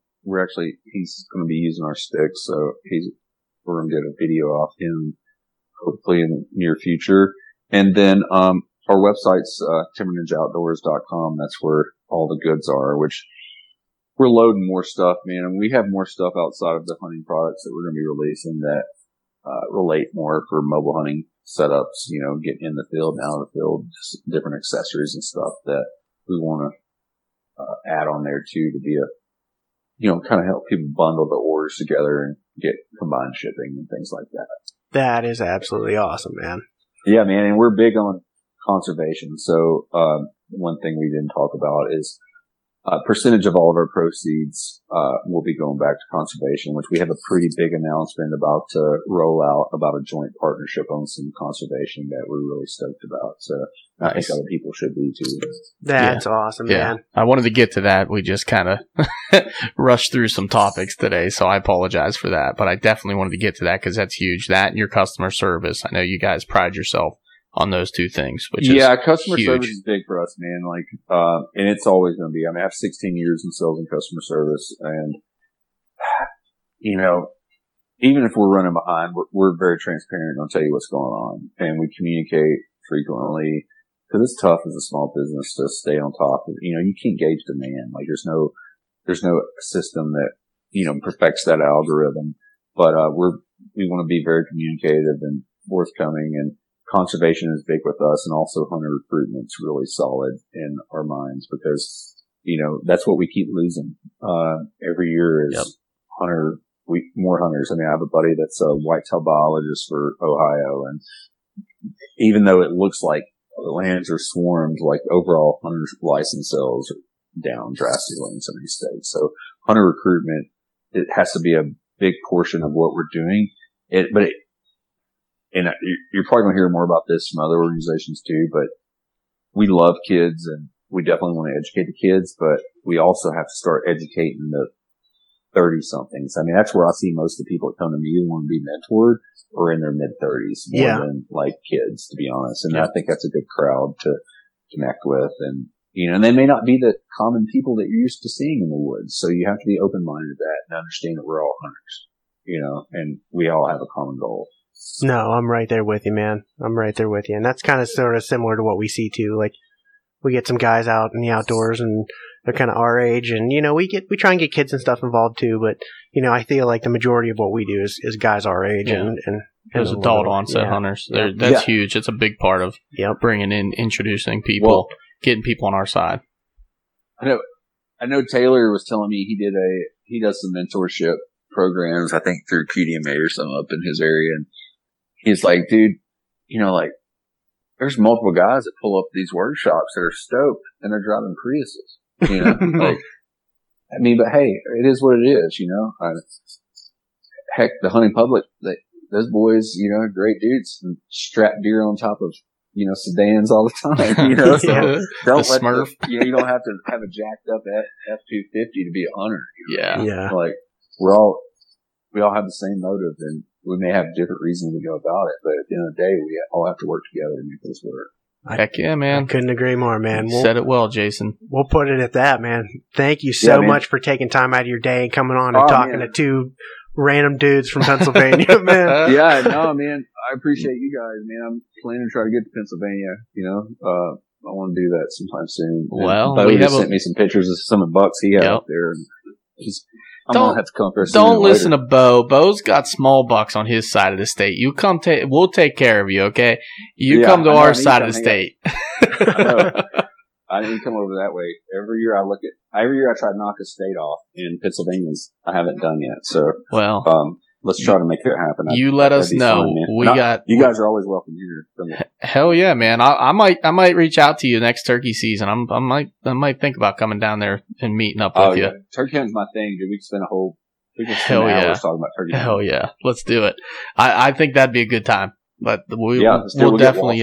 going to be using our sticks. So we're going to get a video off him hopefully in the near future. And then, our website's, timberninjaoutdoors.com. That's where all the goods are, which we're loading more stuff, man. And we have more stuff outside of the hunting products that we're going to be releasing that, relate more for mobile hunting setups, getting in the field and out of the field, just different accessories and stuff that we want to, add on there too, to be kind of help people bundle the orders together and get combined shipping and things like that. That is absolutely awesome, man. Yeah, man. And we're big on conservation. So, one thing we didn't talk about is, percentage of all of our proceeds, will be going back to conservation, which we have a pretty big announcement about to roll out about a joint partnership on some conservation that we're really stoked about. So I think other people should be too. That's awesome, man. I wanted to get to that. We just kind of rushed through some topics today, so I apologize for that. But I definitely wanted to get to that because that's huge. That and your customer service. I know you guys pride yourself on those two things, which is customer huge. Service is big for us, man. And it's always going to be. I mean, I have 16 years in sales and customer service, and even if we're running behind, we're very transparent. I'll tell you what's going on, and we communicate frequently because it's tough as a small business to stay on top of. You can't gauge demand. Like there's no system that perfects that algorithm. But we want to be very communicative and forthcoming, and conservation is big with us, and also hunter recruitment's really solid in our minds because, that's what we keep losing. Every year is more hunters. I mean, I have a buddy that's a whitetail biologist for Ohio, and even though it looks like the lands are swarmed, like overall hunters license sales are down drastically in some of these states. So hunter recruitment, it has to be a big portion of what we're doing. And you're probably going to hear more about this from other organizations too, but we love kids and we definitely want to educate the kids, but we also have to start educating the 30 somethings. I mean, that's where I see most of the people that come to me who want to be mentored or in their mid 30s more than like kids, to be honest. And I think that's a good crowd to connect with. And, and they may not be the common people that you're used to seeing in the woods. So you have to be open-minded to that and understand that we're all hunters, and we all have a common goal. No, I'm right there with you, man. I'm right there with you. And that's kind of sort of similar to what we see too. Like we get some guys out in the outdoors and they're kind of our age, and we try and get kids and stuff involved too, but I feel like the majority of what we do is guys our age and those adult onset hunters. That's huge. It's a big part of bringing in, introducing people, getting people on our side. I know Taylor was telling me he does some mentorship programs, I think through QDMA or something up in his area, and he's like, dude, there's multiple guys that pull up these workshops that are stoked and they're driving Priuses, but hey, it is what it is, heck, the hunting public, those boys, great dudes and strap deer on top of, sedans all the time, so don't let Smurf. You don't have to have a jacked up F-250 to be a hunter. Like we all have the same motive, and we may have different reasons to go about it, but at the end of the day, we all have to work together to make this work. Heck yeah, man. I couldn't agree more, man. You said it well, Jason. We'll put it at that, man. Thank you so much for taking time out of your day and coming on and talking to two random dudes from Pennsylvania, man. Yeah, no, man. I appreciate you guys, man. I'm planning to try to get to Pennsylvania, want to do that sometime soon. Well, Bo we just have sent me some pictures of some of the bucks he had out there. And I'm gonna have to come up there. Don't listen to Bo. Bo's got small bucks on his side of the state. You come, we'll take care of you. Okay, you come to our side of the state. I know. I didn't come over that way. Every year I try to knock a state off in Pennsylvania. I haven't done yet. So, well, let's try to make it happen. You let us know. You guys are always welcome here. Hell yeah, man! I might reach out to you next turkey season. I might think about coming down there and meeting up with you. Turkey hunting's my thing, dude. We can spend hours talking about turkey hunting. Hell yeah, let's do it. I think that'd be a good time. But we'll definitely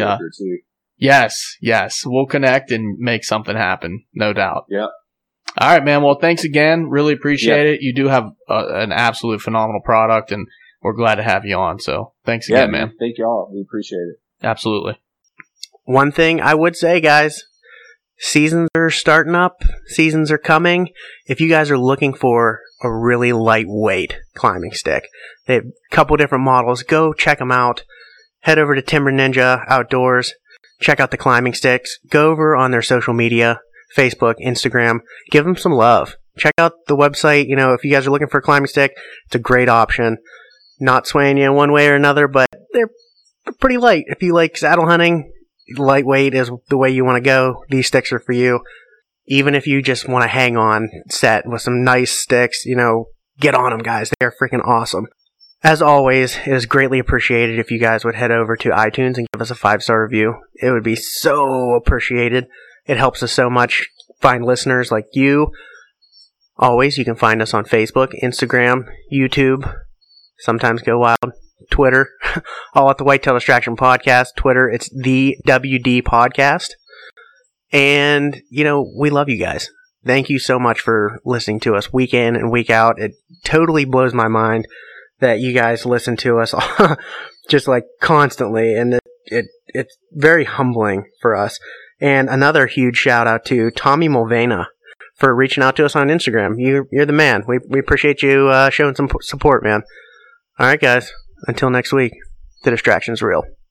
yes, we'll connect and make something happen, no doubt. Yeah. All right, man. Well, thanks again. Really appreciate it. You do have an absolute phenomenal product, and we're glad to have you on. So thanks again, man. Thank y'all. We appreciate it. Absolutely. One thing I would say, guys, seasons are starting up. Seasons are coming. If you guys are looking for a really lightweight climbing stick, they have a couple different models. Go check them out. Head over to Timber Ninja Outdoors. Check out the climbing sticks. Go over on their social media, Facebook, Instagram. Give them some love. Check out the website. You know, if you guys are looking for a climbing stick, it's a great option. Not swaying you one way or another, but they're pretty light. If you like saddle hunting, lightweight is the way you want to go. These sticks are for you. Even if you just want to hang on set with some nice sticks, you know, get on them, guys. They're freaking awesome. As always, it is greatly appreciated if you guys would head over to iTunes and give us a 5-star review. It would be so appreciated. It helps us so much find listeners like you. Always, you can find us on Facebook, Instagram, YouTube, sometimes Go Wild, Twitter, all at the Whitetail Distraction Podcast. Twitter, it's the WD Podcast. And, you know, we love you guys. Thank you so much for listening to us week in and week out. It totally blows my mind that you guys listen to us just like constantly, and it's very humbling for us. And another huge shout out to Tommy Mulvena for reaching out to us on Instagram. You're the man. We appreciate you showing some support, man. All right, guys. Until next week, the distraction's real.